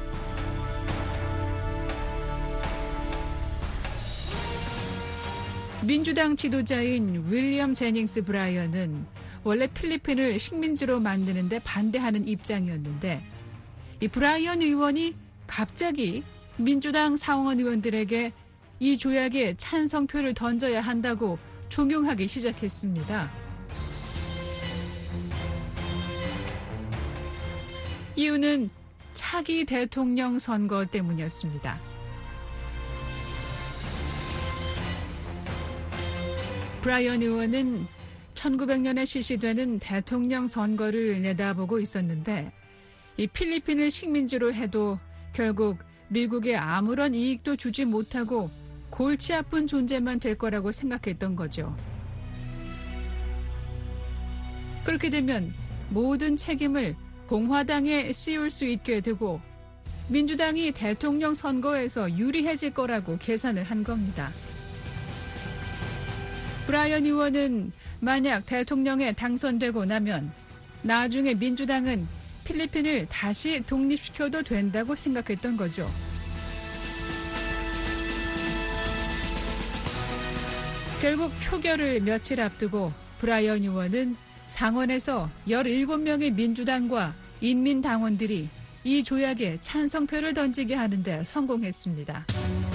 Speaker 5: 민주당 지도자인 윌리엄 제닝스 브라이언은 원래 필리핀을 식민지로 만드는데 반대하는 입장이었는데 이 브라이언 의원이 갑자기 민주당 상원 의원들에게 이 조약에 찬성표를 던져야 한다고 종용하기 시작했습니다. 이유는 차기 대통령 선거 때문이었습니다. 브라이언 의원은 천구백 년에 실시되는 대통령 선거를 내다보고 있었는데 이 필리핀을 식민지로 해도 결국 미국에 아무런 이익도 주지 못하고 골치 아픈 존재만 될 거라고 생각했던 거죠. 그렇게 되면 모든 책임을 공화당에 씌울 수 있게 되고 민주당이 대통령 선거에서 유리해질 거라고 계산을 한 겁니다. 브라이언 의원은 만약 대통령에 당선되고 나면 나중에 민주당은 필리핀을 다시 독립시켜도 된다고 생각했던 거죠. 결국 표결을 며칠 앞두고 브라이언 의원은 상원에서 열일곱 명의 민주당과 인민당원들이 이 조약에 찬성표를 던지게 하는데 성공했습니다.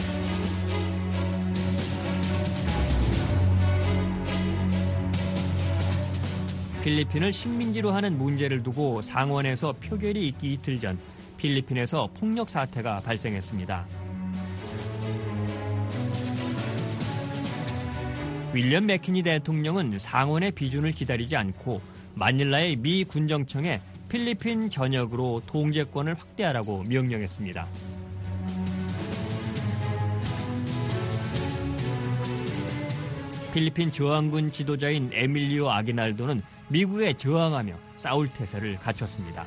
Speaker 11: 필리핀을 식민지로 하는 문제를 두고 상원에서 표결이 있기 이틀 전 필리핀에서 폭력 사태가 발생했습니다. 윌리엄 맥키니 대통령은 상원의 비준을 기다리지 않고 마닐라의 미 군정청에 필리핀 전역으로 통제권을 확대하라고 명령했습니다. 필리핀 저항군 지도자인 에밀리오 아기날도는 미국에 저항하며 싸울 태세를 갖췄습니다.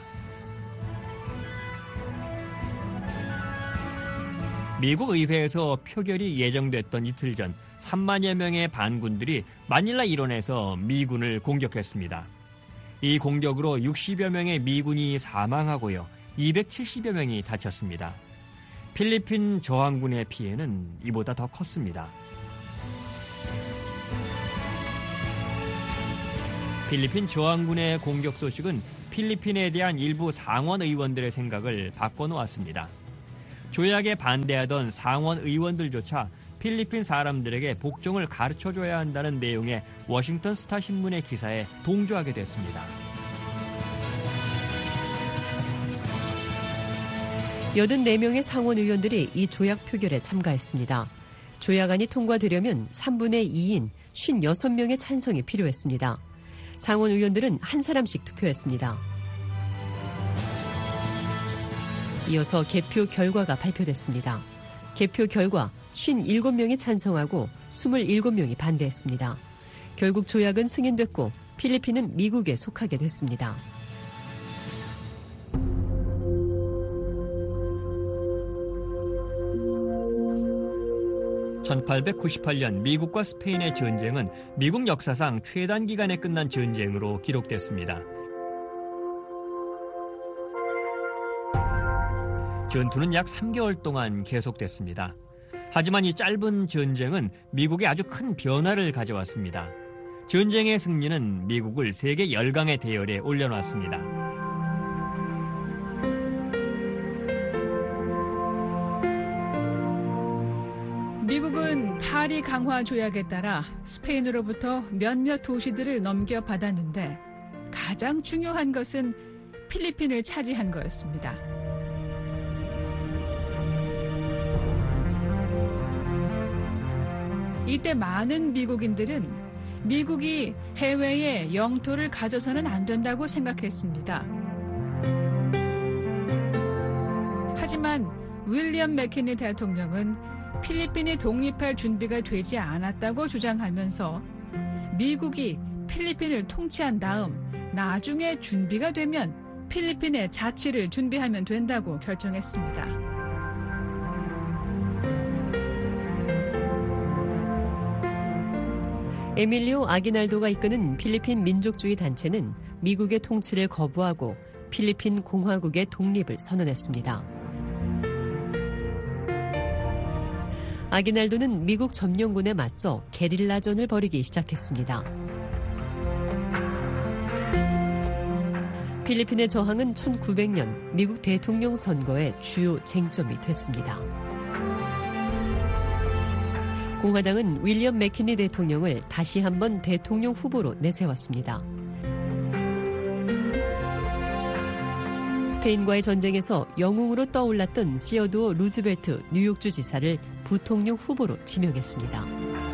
Speaker 11: 미국 의회에서 표결이 예정됐던 이틀 전 삼만여 명의 반군들이 마닐라 일원에서 미군을 공격했습니다. 이 공격으로 육십여 명의 미군이 사망하고요, 이백칠십여 명이 다쳤습니다. 필리핀 저항군의 피해는 이보다 더 컸습니다. 필리핀 저항군의 공격 소식은 필리핀에 대한 일부 상원 의원들의 생각을 바꿔놓았습니다. 조약에 반대하던 상원 의원들조차 필리핀 사람들에게 복종을 가르쳐줘야 한다는 내용의 워싱턴 스타 신문의 기사에 동조하게 됐습니다.
Speaker 10: 여든네 명의 상원 의원들이 이 조약 표결에 참가했습니다. 조약안이 통과되려면 삼분의 이인 오십육 명의 찬성이 필요했습니다. 상원 의원들은 한 사람씩 투표했습니다. 이어서 개표 결과가 발표됐습니다. 개표 결과 오십칠 명이 찬성하고 이십칠 명이 반대했습니다. 결국 조약은 승인됐고 필리핀은 미국에 속하게 됐습니다.
Speaker 11: 천팔백구십팔 년 미국과 스페인의 전쟁은 미국 역사상 최단 기간에 끝난 전쟁으로 기록됐습니다. 전투는 약 삼 개월 동안 계속됐습니다. 하지만 이 짧은 전쟁은 미국에 아주 큰 변화를 가져왔습니다. 전쟁의 승리는 미국을 세계 열강의 대열에 올려놨습니다.
Speaker 5: 미국은 파리 강화 조약에 따라 스페인으로부터 몇몇 도시들을 넘겨받았는데 가장 중요한 것은 필리핀을 차지한 거였습니다. 이때 많은 미국인들은 미국이 해외에 영토를 가져서는 안 된다고 생각했습니다. 하지만 윌리엄 맥키니 대통령은 필리핀이 독립할 준비가 되지 않았다고 주장하면서 미국이 필리핀을 통치한 다음 나중에 준비가 되면 필리핀의 자치를 준비하면 된다고 결정했습니다.
Speaker 10: 에밀리오 아기날도가 이끄는 필리핀 민족주의 단체는 미국의 통치를 거부하고 필리핀 공화국의 독립을 선언했습니다. 아기날도는 미국 점령군에 맞서 게릴라전을 벌이기 시작했습니다. 필리핀의 저항은 천구백 년 미국 대통령 선거의 주요 쟁점이 됐습니다. 공화당은 윌리엄 맥키니 대통령을 다시 한번 대통령 후보로 내세웠습니다. 스페인과의 전쟁에서 영웅으로 떠올랐던 시어도어 루즈벨트 뉴욕주 지사를 부통령 후보로 지명했습니다.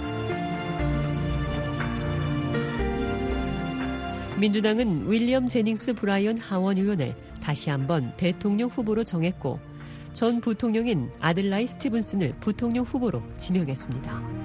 Speaker 10: 민주당은 윌리엄 제닝스 브라이언 하원 의원을 다시 한번 대통령 후보로 정했고 전 부통령인 아들라이 스티븐슨을 부통령 후보로 지명했습니다.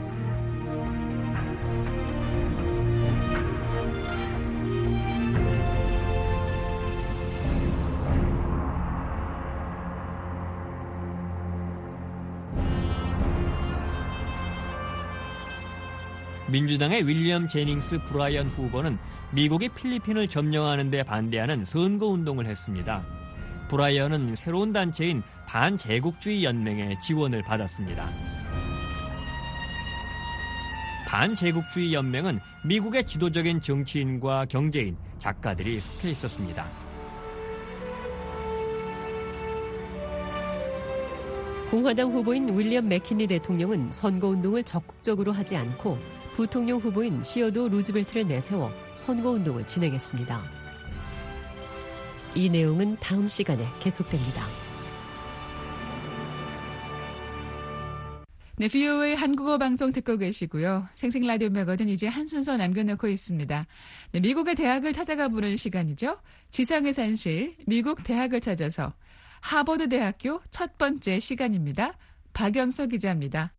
Speaker 11: 민주당의 윌리엄 제닝스 브라이언 후보는 미국이 필리핀을 점령하는 데 반대하는 선거운동을 했습니다. 브라이언은 새로운 단체인 반제국주의 연맹의 지원을 받았습니다. 반제국주의 연맹은 미국의 지도적인 정치인과 경제인, 작가들이 속해 있었습니다.
Speaker 10: 공화당 후보인 윌리엄 맥킨리 대통령은 선거운동을 적극적으로 하지 않고 부통령 후보인 시어도 루즈벨트를 내세워 선거운동을 진행했습니다. 이 내용은 다음 시간에 계속됩니다.
Speaker 5: 네, 비오에이 한국어 방송 듣고 계시고요. 생생 라디오 매거진 이제 한 순서 남겨놓고 있습니다. 네, 미국의 대학을 찾아가 보는 시간이죠. 지상의 산실, 미국 대학을 찾아서 하버드 대학교 첫 번째 시간입니다. 박영서 기자입니다.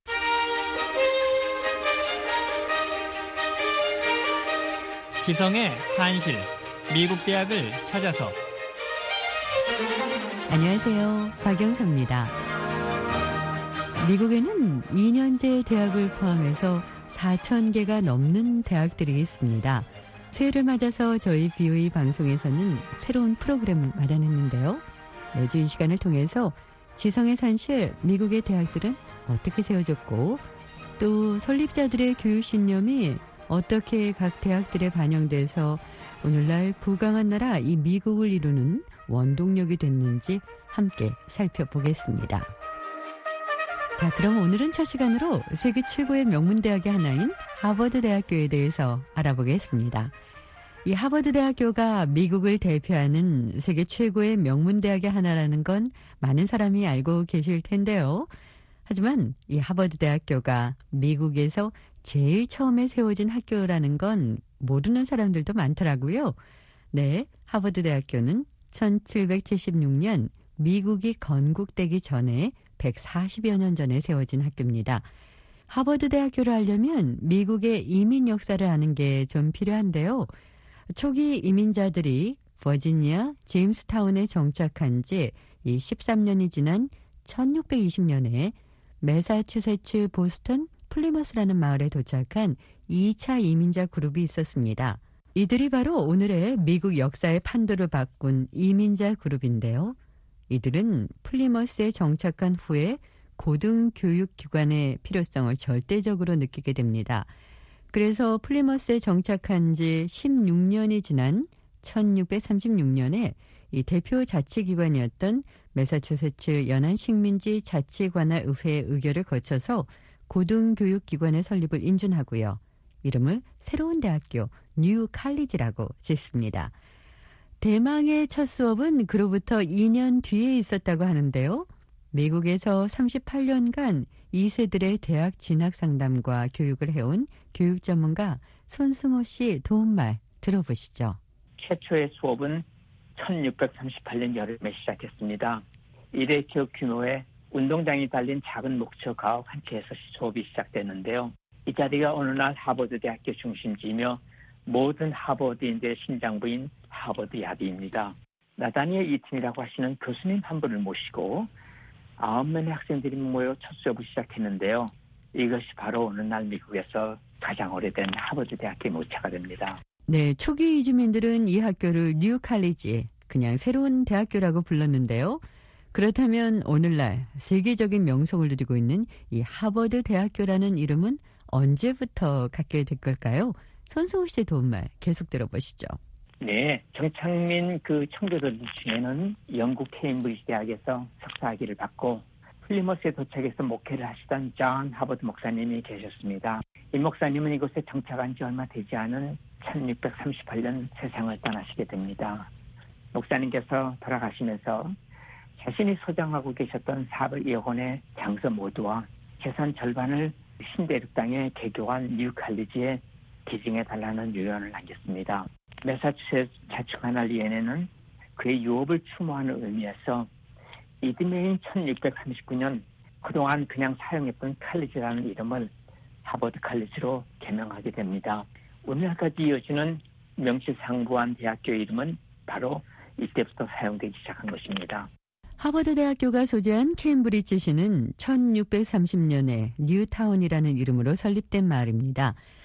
Speaker 11: 지성의 산실, 미국 대학을 찾아서.
Speaker 12: 안녕하세요. 박영서입니다. 미국에는 이 년제 대학을 포함해서 사천 개가 넘는 대학들이 있습니다. 새해를 맞아서 저희 비오에이 방송에서는 새로운 프로그램을 마련했는데요. 매주 이 시간을 통해서 지성의 산실, 미국의 대학들은 어떻게 세워졌고 또 설립자들의 교육신념이 어떻게 각 대학들에 반영돼서 오늘날 부강한 나라 이 미국을 이루는 원동력이 됐는지 함께 살펴보겠습니다. 자, 그럼 오늘은 첫 시간으로 세계 최고의 명문대학의 하나인 하버드 대학교에 대해서 알아보겠습니다. 이 하버드 대학교가 미국을 대표하는 세계 최고의 명문대학의 하나라는 건 많은 사람이 알고 계실 텐데요. 하지만 이 하버드 대학교가 미국에서 제일 처음에 세워진 학교라는 건 모르는 사람들도 많더라고요. 네, 하버드 대학교는 천칠백칠십육 년 미국이 건국되기 전에 백사십여 년 전에 세워진 학교입니다. 하버드 대학교를 알려면 미국의 이민 역사를 아는 게 좀 필요한데요. 초기 이민자들이 버지니아 제임스타운에 정착한 지 이 십삼 년이 지난 천육백이십 년에 매사추세츠 보스턴 플리머스라는 마을에 도착한 이 차 이민자 그룹이 있었습니다. 이들이 바로 오늘의 미국 역사의 판도를 바꾼 이민자 그룹인데요. 이들은 플리머스에 정착한 후에 고등교육기관의 필요성을 절대적으로 느끼게 됩니다. 그래서 플리머스에 정착한 지 십육 년이 지난 천육백삼십육 년에 이 대표 자치기관이었던 매사추세츠 연안 식민지 자치관할 의회의 의결을 거쳐서 고등교육기관의 설립을 인준하고요. 이름을 새로운 대학교 뉴 칼리지라고 짓습니다. 대망의 첫 수업은 그로부터 이 년 뒤에 있었다고 하는데요. 미국에서 삼십팔 년간 이 세들의 대학 진학 상담과 교육을 해온 교육 전문가 손승호 씨 도움말 들어보시죠.
Speaker 13: 최초의 수업은 천육백삼십팔 년 여름에 시작했습니다. 이래 지역 규모의 운동장이 달린 작은 목초 가옥 한 채에서 수업이 시작되는데요. 이 자리가 어느 날 하버드 대학교 중심지이며 모든 하버드인들의 심장부인 하버드 야비입니다. 나다니엘 이튼이라고 하시는 교수님 한 분을 모시고 아홉 명의 학생들이 모여 첫 수업을 시작했는데요. 이것이 바로 어느 날 미국에서 가장 오래된 하버드 대학교의 모체가 됩니다.
Speaker 12: 네, 초기 이주민들은 이 학교를 뉴 칼리지, 그냥 새로운 대학교라고 불렀는데요. 그렇다면 오늘날 세계적인 명성을 누리고 있는 이 하버드 대학교라는 이름은 언제부터 갖게 될 걸까요? 손승호 씨의 도움말 계속 들어보시죠.
Speaker 13: 네, 정창민 그 청교도들 중에는 영국 케임브리지 대학에서 석사학위를 받고 플리머스에 도착해서 목회를 하시던 존 하버드 목사님이 계셨습니다. 이 목사님은 이곳에 정착한 지 얼마 되지 않은 천육백삼십팔 년 세상을 떠나시게 됩니다. 목사님께서 돌아가시면서 자신이 소장하고 계셨던 사백이억 원의 장서 모두와 재산 절반을 신대륙 땅에 개교한 뉴 칼리지에 기증해달라는 유언을 남겼습니다. 매사추세츠 자치관할위원회는 그의 유업을 추모하는 의미에서 이듬해인 천육백삼십구 년 그동안 그냥 사용했던 칼리지라는 이름을 하버드 칼리지로 개명하게 됩니다. 오늘까지 이어지는 명실상부한 대학교 이름은 바로 이때부터 사용되기 시작한 것입니다.
Speaker 12: 하버드 대학교가 소재한 케임브리지시는 천육백삼십 년에 뉴타운이라는 이름으로 설립된 마을입니다.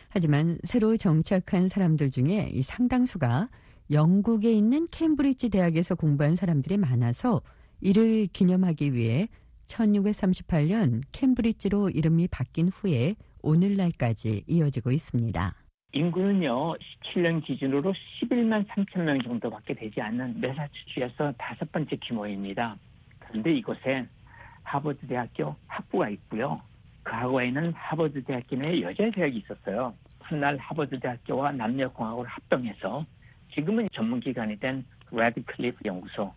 Speaker 12: 하지만 새로 정착한 사람들 중에 이 상당수가 영국에 있는 캠브리지 대학에서 공부한 사람들이 많아서 이를 기념하기 위해 천육백삼십팔 년 캠브리지로 이름이 바뀐 후에 오늘날까지 이어지고 있습니다.
Speaker 13: 인구는요, 십칠 년 기준으로 십일만 삼천 명 정도밖에 되지 않는 매사추set츠에서 다섯 번째 규모입니다. 그런데 이곳에 하버드 대학교 학부가 있고요. 그 학과에는 하버드 대학교 내에 여자 대학이 있었어요. 훗날 하버드 대학교와 남녀공학으로 합동해서 지금은 전문기관이 된 레드클리프 연구소,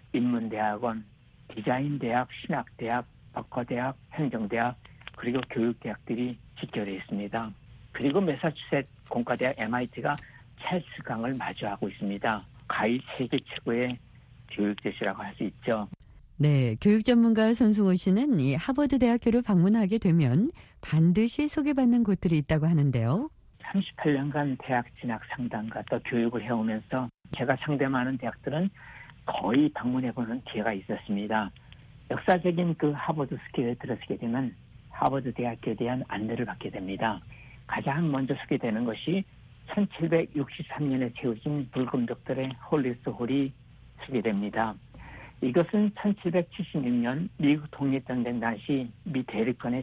Speaker 13: 인문대학원, 디자인대학, 신학대학, 버커대학, 행정대학, 그리고 교육대학들이 집결해 있습니다. 그리고 매사추셋 공과대학 엠아이티가 찰스강을 마주하고 있습니다. 가히 세계 최고의 교육도시라고 할 수 있죠.
Speaker 12: 네, 교육 전문가 손승호 씨는 이 하버드 대학교를 방문하게 되면 반드시 소개받는 곳들이 있다고 하는데요.
Speaker 13: 삼십팔 년간 대학 진학 상담과 또 교육을 해오면서 제가 상대하는 대학들은 거의 방문해보는 기회가 있었습니다. 역사적인 그 하버드 스킬에 들어서게 되면 하버드 대학교에 대한 안내를 받게 됩니다. 가장 먼저 소개되는 것이 천칠백육십삼 년에 세워진 불금족들의 홀리스 홀이 소개됩니다. 이것은 천칠백칠십육 년 미국 독립전쟁 당시 미 대륙간의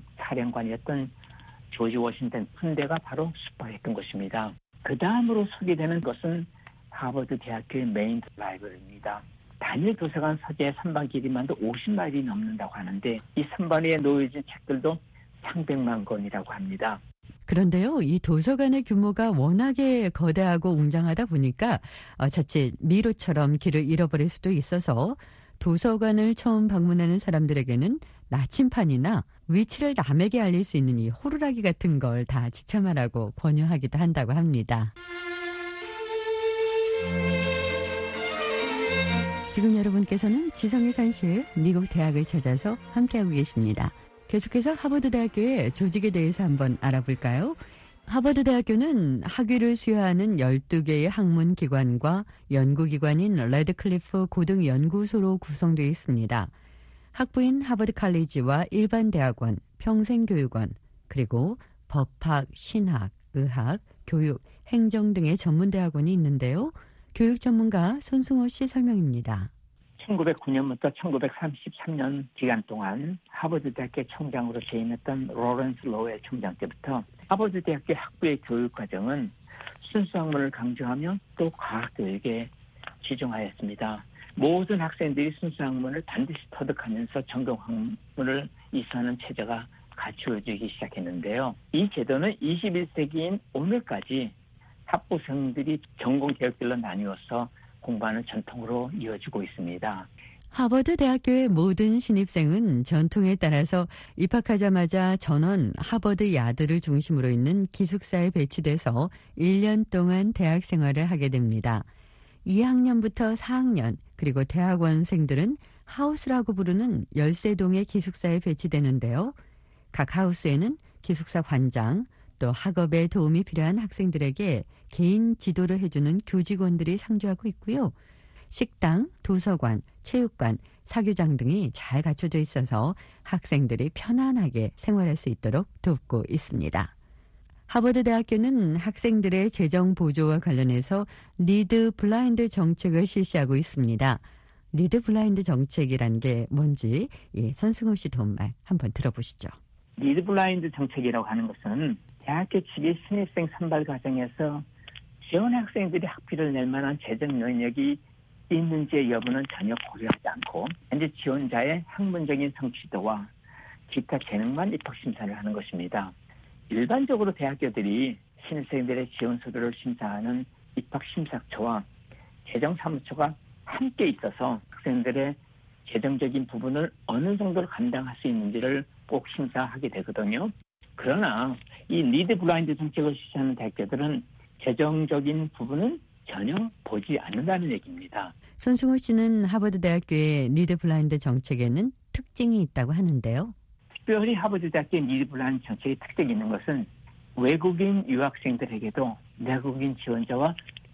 Speaker 13: 총사령관이었던 조지 워싱턴 군대가 바로 수파했던 것입니다. 그 다음으로 소개되는 것은 하버드 대학교의 메인 라이브러리입니다. 단일 도서관 서재 선반 길이만도 오십 마일이 넘는다고 하는데 이 선반 위에 놓여진 책들도 삼백만 권이라고 합니다.
Speaker 12: 그런데요, 이 도서관의 규모가 워낙에 거대하고 웅장하다 보니까 자칫 미로처럼 길을 잃어버릴 수도 있어서 도서관을 처음 방문하는 사람들에게는 나침판이나 위치를 남에게 알릴 수 있는 이 호루라기 같은 걸 다 지참하라고 권유하기도 한다고 합니다. 지금 여러분께서는 지성의 산실 미국 대학을 찾아서 함께하고 계십니다. 계속해서 하버드 대학교의 조직에 대해서 한번 알아볼까요? 하버드 대학교는 학위를 수여하는 열두 개의 학문기관과 연구기관인 레드클리프 고등연구소로 구성되어 있습니다. 학부인 하버드 칼리지와 일반 대학원, 평생교육원, 그리고 법학, 신학, 의학, 교육, 행정 등의 전문대학원이 있는데요. 교육 전문가 손승호 씨 설명입니다.
Speaker 13: 천구백구 년부터 천구백삼십삼 년 기간 동안 하버드 대학교 총장으로 재임했던 로렌스 로웰 총장 때부터 하버드 대학교 학부의 교육 과정은 순수 학문을 강조하며 또 과학 교육에 집중하였습니다. 모든 학생들이 순수 학문을 반드시 터득하면서 전공 학문을 이수하는 체제가 갖추어지기 시작했는데요. 이 제도는 이십일 세기인 오늘까지 학부생들이 전공 계열별로 나뉘어서 공부하는 전통으로 이어지고 있습니다.
Speaker 12: 하버드 대학교의 모든 신입생은 전통에 따라서 입학하자마자 전원 하버드 야드를 중심으로 있는 기숙사에 배치돼서 일 년 동안 대학 생활을 하게 됩니다. 이 학년부터 사 학년 그리고 대학원생들은 하우스라고 부르는 열세 동의 기숙사에 배치되는데요. 각 하우스에는 기숙사 관장, 또 학업에 도움이 필요한 학생들에게 개인 지도를 해주는 교직원들이 상주하고 있고요. 식당, 도서관, 체육관, 사교장 등이 잘 갖춰져 있어서 학생들이 편안하게 생활할 수 있도록 돕고 있습니다. 하버드 대학교는 학생들의 재정 보조와 관련해서 니드 블라인드 정책을 실시하고 있습니다. 니드 블라인드 정책이란 게 뭔지 예, 손승호 씨 도움말 한번 들어보시죠.
Speaker 13: 니드 블라인드 정책이라고 하는 것은 대학교 측의 신입생 선발 과정에서 지원 학생들이 학비를 낼 만한 재정 능력이 있는지의 여부는 전혀 고려하지 않고 현재 지원자의 학문적인 성취도와 기타 재능만 입학 심사를 하는 것입니다. 일반적으로 대학교들이 신입생들의 지원 서류를 심사하는 입학 심사처와 재정사무처가 함께 있어서 학생들의 재정적인 부분을 어느 정도로 감당할 수 있는지를 꼭 심사하게 되거든요. 그러나 이 니드 블라인드 정책을 실시하는 대학교들은 재정적인 부분은 전혀 보지 않는다는 얘기입니다.
Speaker 12: 손승호 씨는 하버드 대학교의 니드 블라인드 정책에는 특징이 있다고 하는데요.
Speaker 13: 특별히 하버드 대학교의 니드 블라인드 정책의 특징이 있는 것은 외국인 유학생들에게도 내국인 지원자와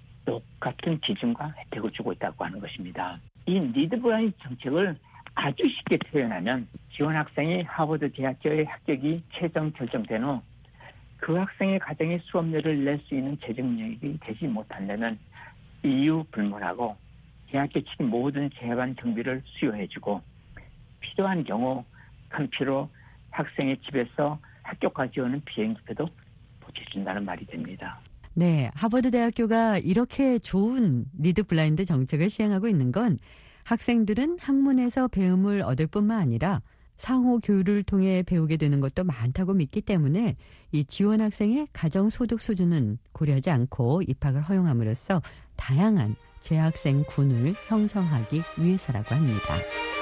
Speaker 13: 똑같은 기준과 혜택을 주고 있다고 하는 것입니다. 이 니드 블라인드 정책을 아주 쉽게 표현하면 지원 학생이 하버드 대학교의 합격이 최종 결정된 후 그 학생의 가정의 수업료를 낼 수 있는 재정력이 되지 못한다면 이유 불문하고 대학교 측이 모든 재반 경비를 수여해주고 필요한 경우 간피로 학생의 집에서 학교까지 오는 비행기표도 보태준다는 말이 됩니다.
Speaker 12: 네, 하버드 대학교가 이렇게 좋은 리드 블라인드 정책을 시행하고 있는 건 학생들은 학문에서 배움을 얻을 뿐만 아니라 상호 교류를 통해 배우게 되는 것도 많다고 믿기 때문에 이 지원 학생의 가정 소득 수준은 고려하지 않고 입학을 허용함으로써 다양한 재학생 군을 형성하기 위해서라고 합니다.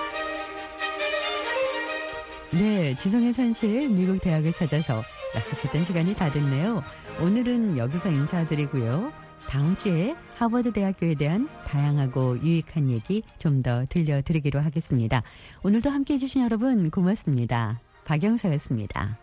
Speaker 12: 네, 지성의 산실 미국 대학을 찾아서 약속했던 시간이 다 됐네요. 오늘은 여기서 인사드리고요. 다음 주에 하버드 대학교에 대한 다양하고 유익한 얘기 좀 더 들려드리기로 하겠습니다. 오늘도 함께해 주신 여러분 고맙습니다. 박영서였습니다.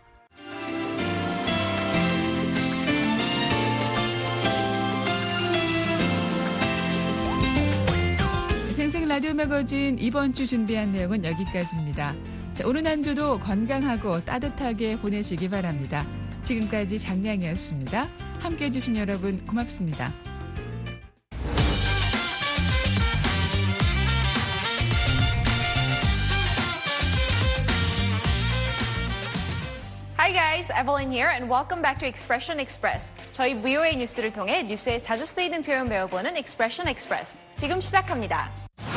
Speaker 5: 생생 라디오 매거진 이번 주 준비한 내용은 여기까지입니다. 자, 오늘 한 주도 건강하고 따뜻하게 보내시기 바랍니다. 지금까지 장량이었습니다. 함께해 주신 여러분 고맙습니다.
Speaker 14: Hi guys, Evelyn here and welcome back to Expression Express. 저희 브이오에이 뉴스를 통해 뉴스에 자주 쓰이는 표현 배워보는 Expression Express. 지금 시작합니다.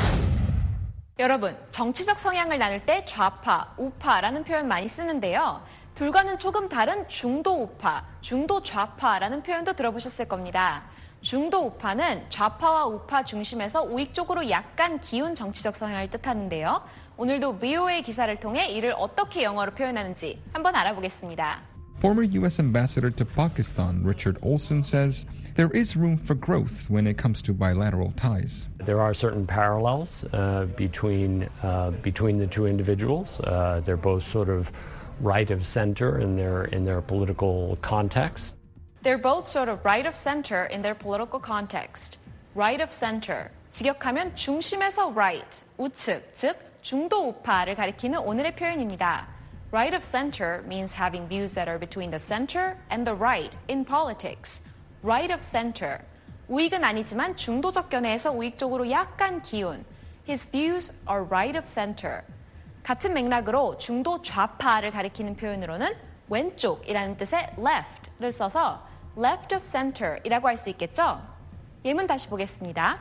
Speaker 14: 여러분, 정치적 성향을 나눌 때 좌파, 우파라는 표현 많이 쓰는데요. 둘과는 조금 다른 중도 우파, 중도 좌파라는 표현도 들어보셨을 겁니다. 중도 우파는 좌파와 우파 중심에서 우익 쪽으로 약간 기운 정치적 성향을 뜻하는데요. 오늘도 브이오에이 기사를 통해 이를 어떻게 영어로 표현하는지 한번 알아보겠습니다.
Speaker 15: Former U S Ambassador to Pakistan, Richard Olson, says there is room for growth when it comes to bilateral ties.
Speaker 16: There are certain parallels uh, between uh, between the two individuals. Uh, they're both sort of right of center in their in their political context.
Speaker 14: They're both sort of right of center in their political context. Right of center. 직역하면 중심에서 right, 우측, 즉 중도 우파를 가리키는 오늘의 표현입니다. Right of center means having views that are between the center and the right in politics. Right of center. 우익은 아니지만 중도적 견해에서 우익 쪽으로 약간 기운. His views are right of center. 같은 맥락으로 중도 좌파를 가리키는 표현으로는 왼쪽이라는 뜻의 left를 써서 left of center이라고 할 수 있겠죠? 예문 다시 보겠습니다.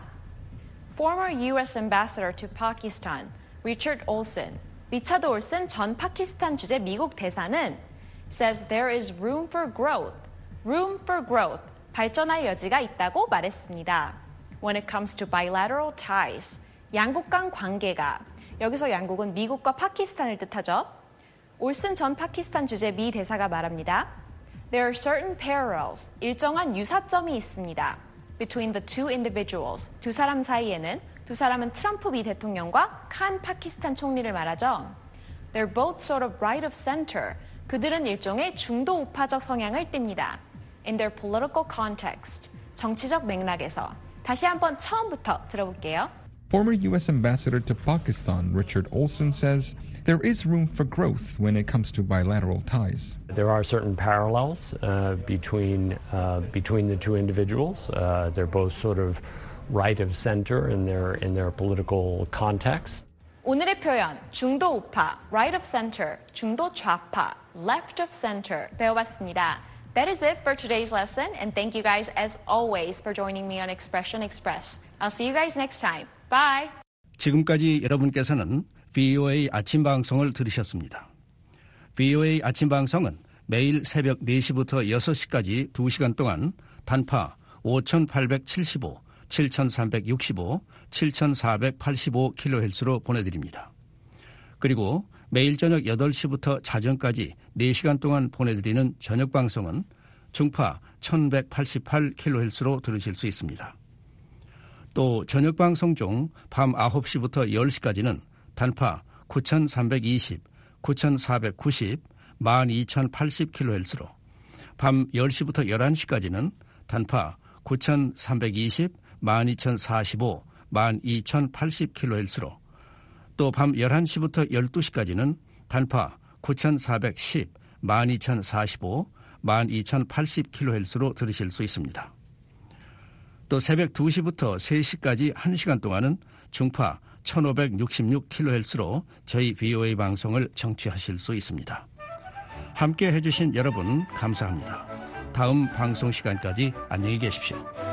Speaker 14: Former U S Ambassador to Pakistan, Richard Olson, 리차드 올슨 전 파키스탄 주재 미국 대사는 says there is room for growth, room for growth, 발전할 여지가 있다고 말했습니다. When it comes to bilateral ties, 양국 간 관계가, 여기서 양국은 미국과 파키스탄을 뜻하죠. 올슨 전 파키스탄 주재 미 대사가 말합니다. There are certain parallels, 일정한 유사점이 있습니다. Between the two individuals, 두 사람 사이에는, 두 사람은 트럼프 미 대통령과 칸 파키스탄 총리를 말하죠. They're both sort of right of center. 그들은 일종의 중도 우파적 성향을 띱니다. In their political context, 정치적 맥락에서. 다시 한번 처음부터 들어볼게요.
Speaker 15: Former U S Ambassador to Pakistan, Richard Olson, says there is room for growth when it comes to bilateral ties.
Speaker 16: There are certain parallels uh, between uh, between the two individuals. Uh, they're both sort of right of center in their in their political context.
Speaker 14: 오늘의 표현 중도 우파, right of center, 중도 좌파, left of center 배워봤습니다. That is it for today's lesson, and thank you guys as always for joining me on Expression Express. I'll see you guys next time. Bye.
Speaker 3: 지금까지 여러분께서는 브이오에이 아침 방송을 들으셨습니다. 브이오에이 아침 방송은 매일 새벽 네 시부터 여섯 시까지 두 시간 동안 단파 오천팔백칠십오, 칠천삼백육십오, 칠천사백팔십오 킬로헤르츠로 보내드립니다. 그리고 매일 저녁 여덟 시부터 자정까지 네 시간 동안 보내드리는 저녁 방송은 중파 천백팔십팔 킬로헤르츠로 들으실 수 있습니다. 또 저녁 방송 중 밤 아홉 시부터 열 시까지는 단파 구천삼백이십, 구천사백구십, 만 이천팔십 킬로헤르츠로, 밤 열 시부터 열한 시까지는 단파 구천삼백이십, 만 이천사십오, 만 이천팔십 킬로헤르츠로, 또 밤 열한 시부터 열두 시까지는 단파 구천사백십, 만 이천사십오, 만 이천팔십 킬로헤르츠로 들으실 수 있습니다. 또 새벽 두 시부터 세 시까지 한 시간 동안은 중파 천오백육십육 킬로헤르츠로 저희 비오에이 방송을 청취하실 수 있습니다. 함께 해주신 여러분 감사합니다. 다음 방송 시간까지 안녕히 계십시오.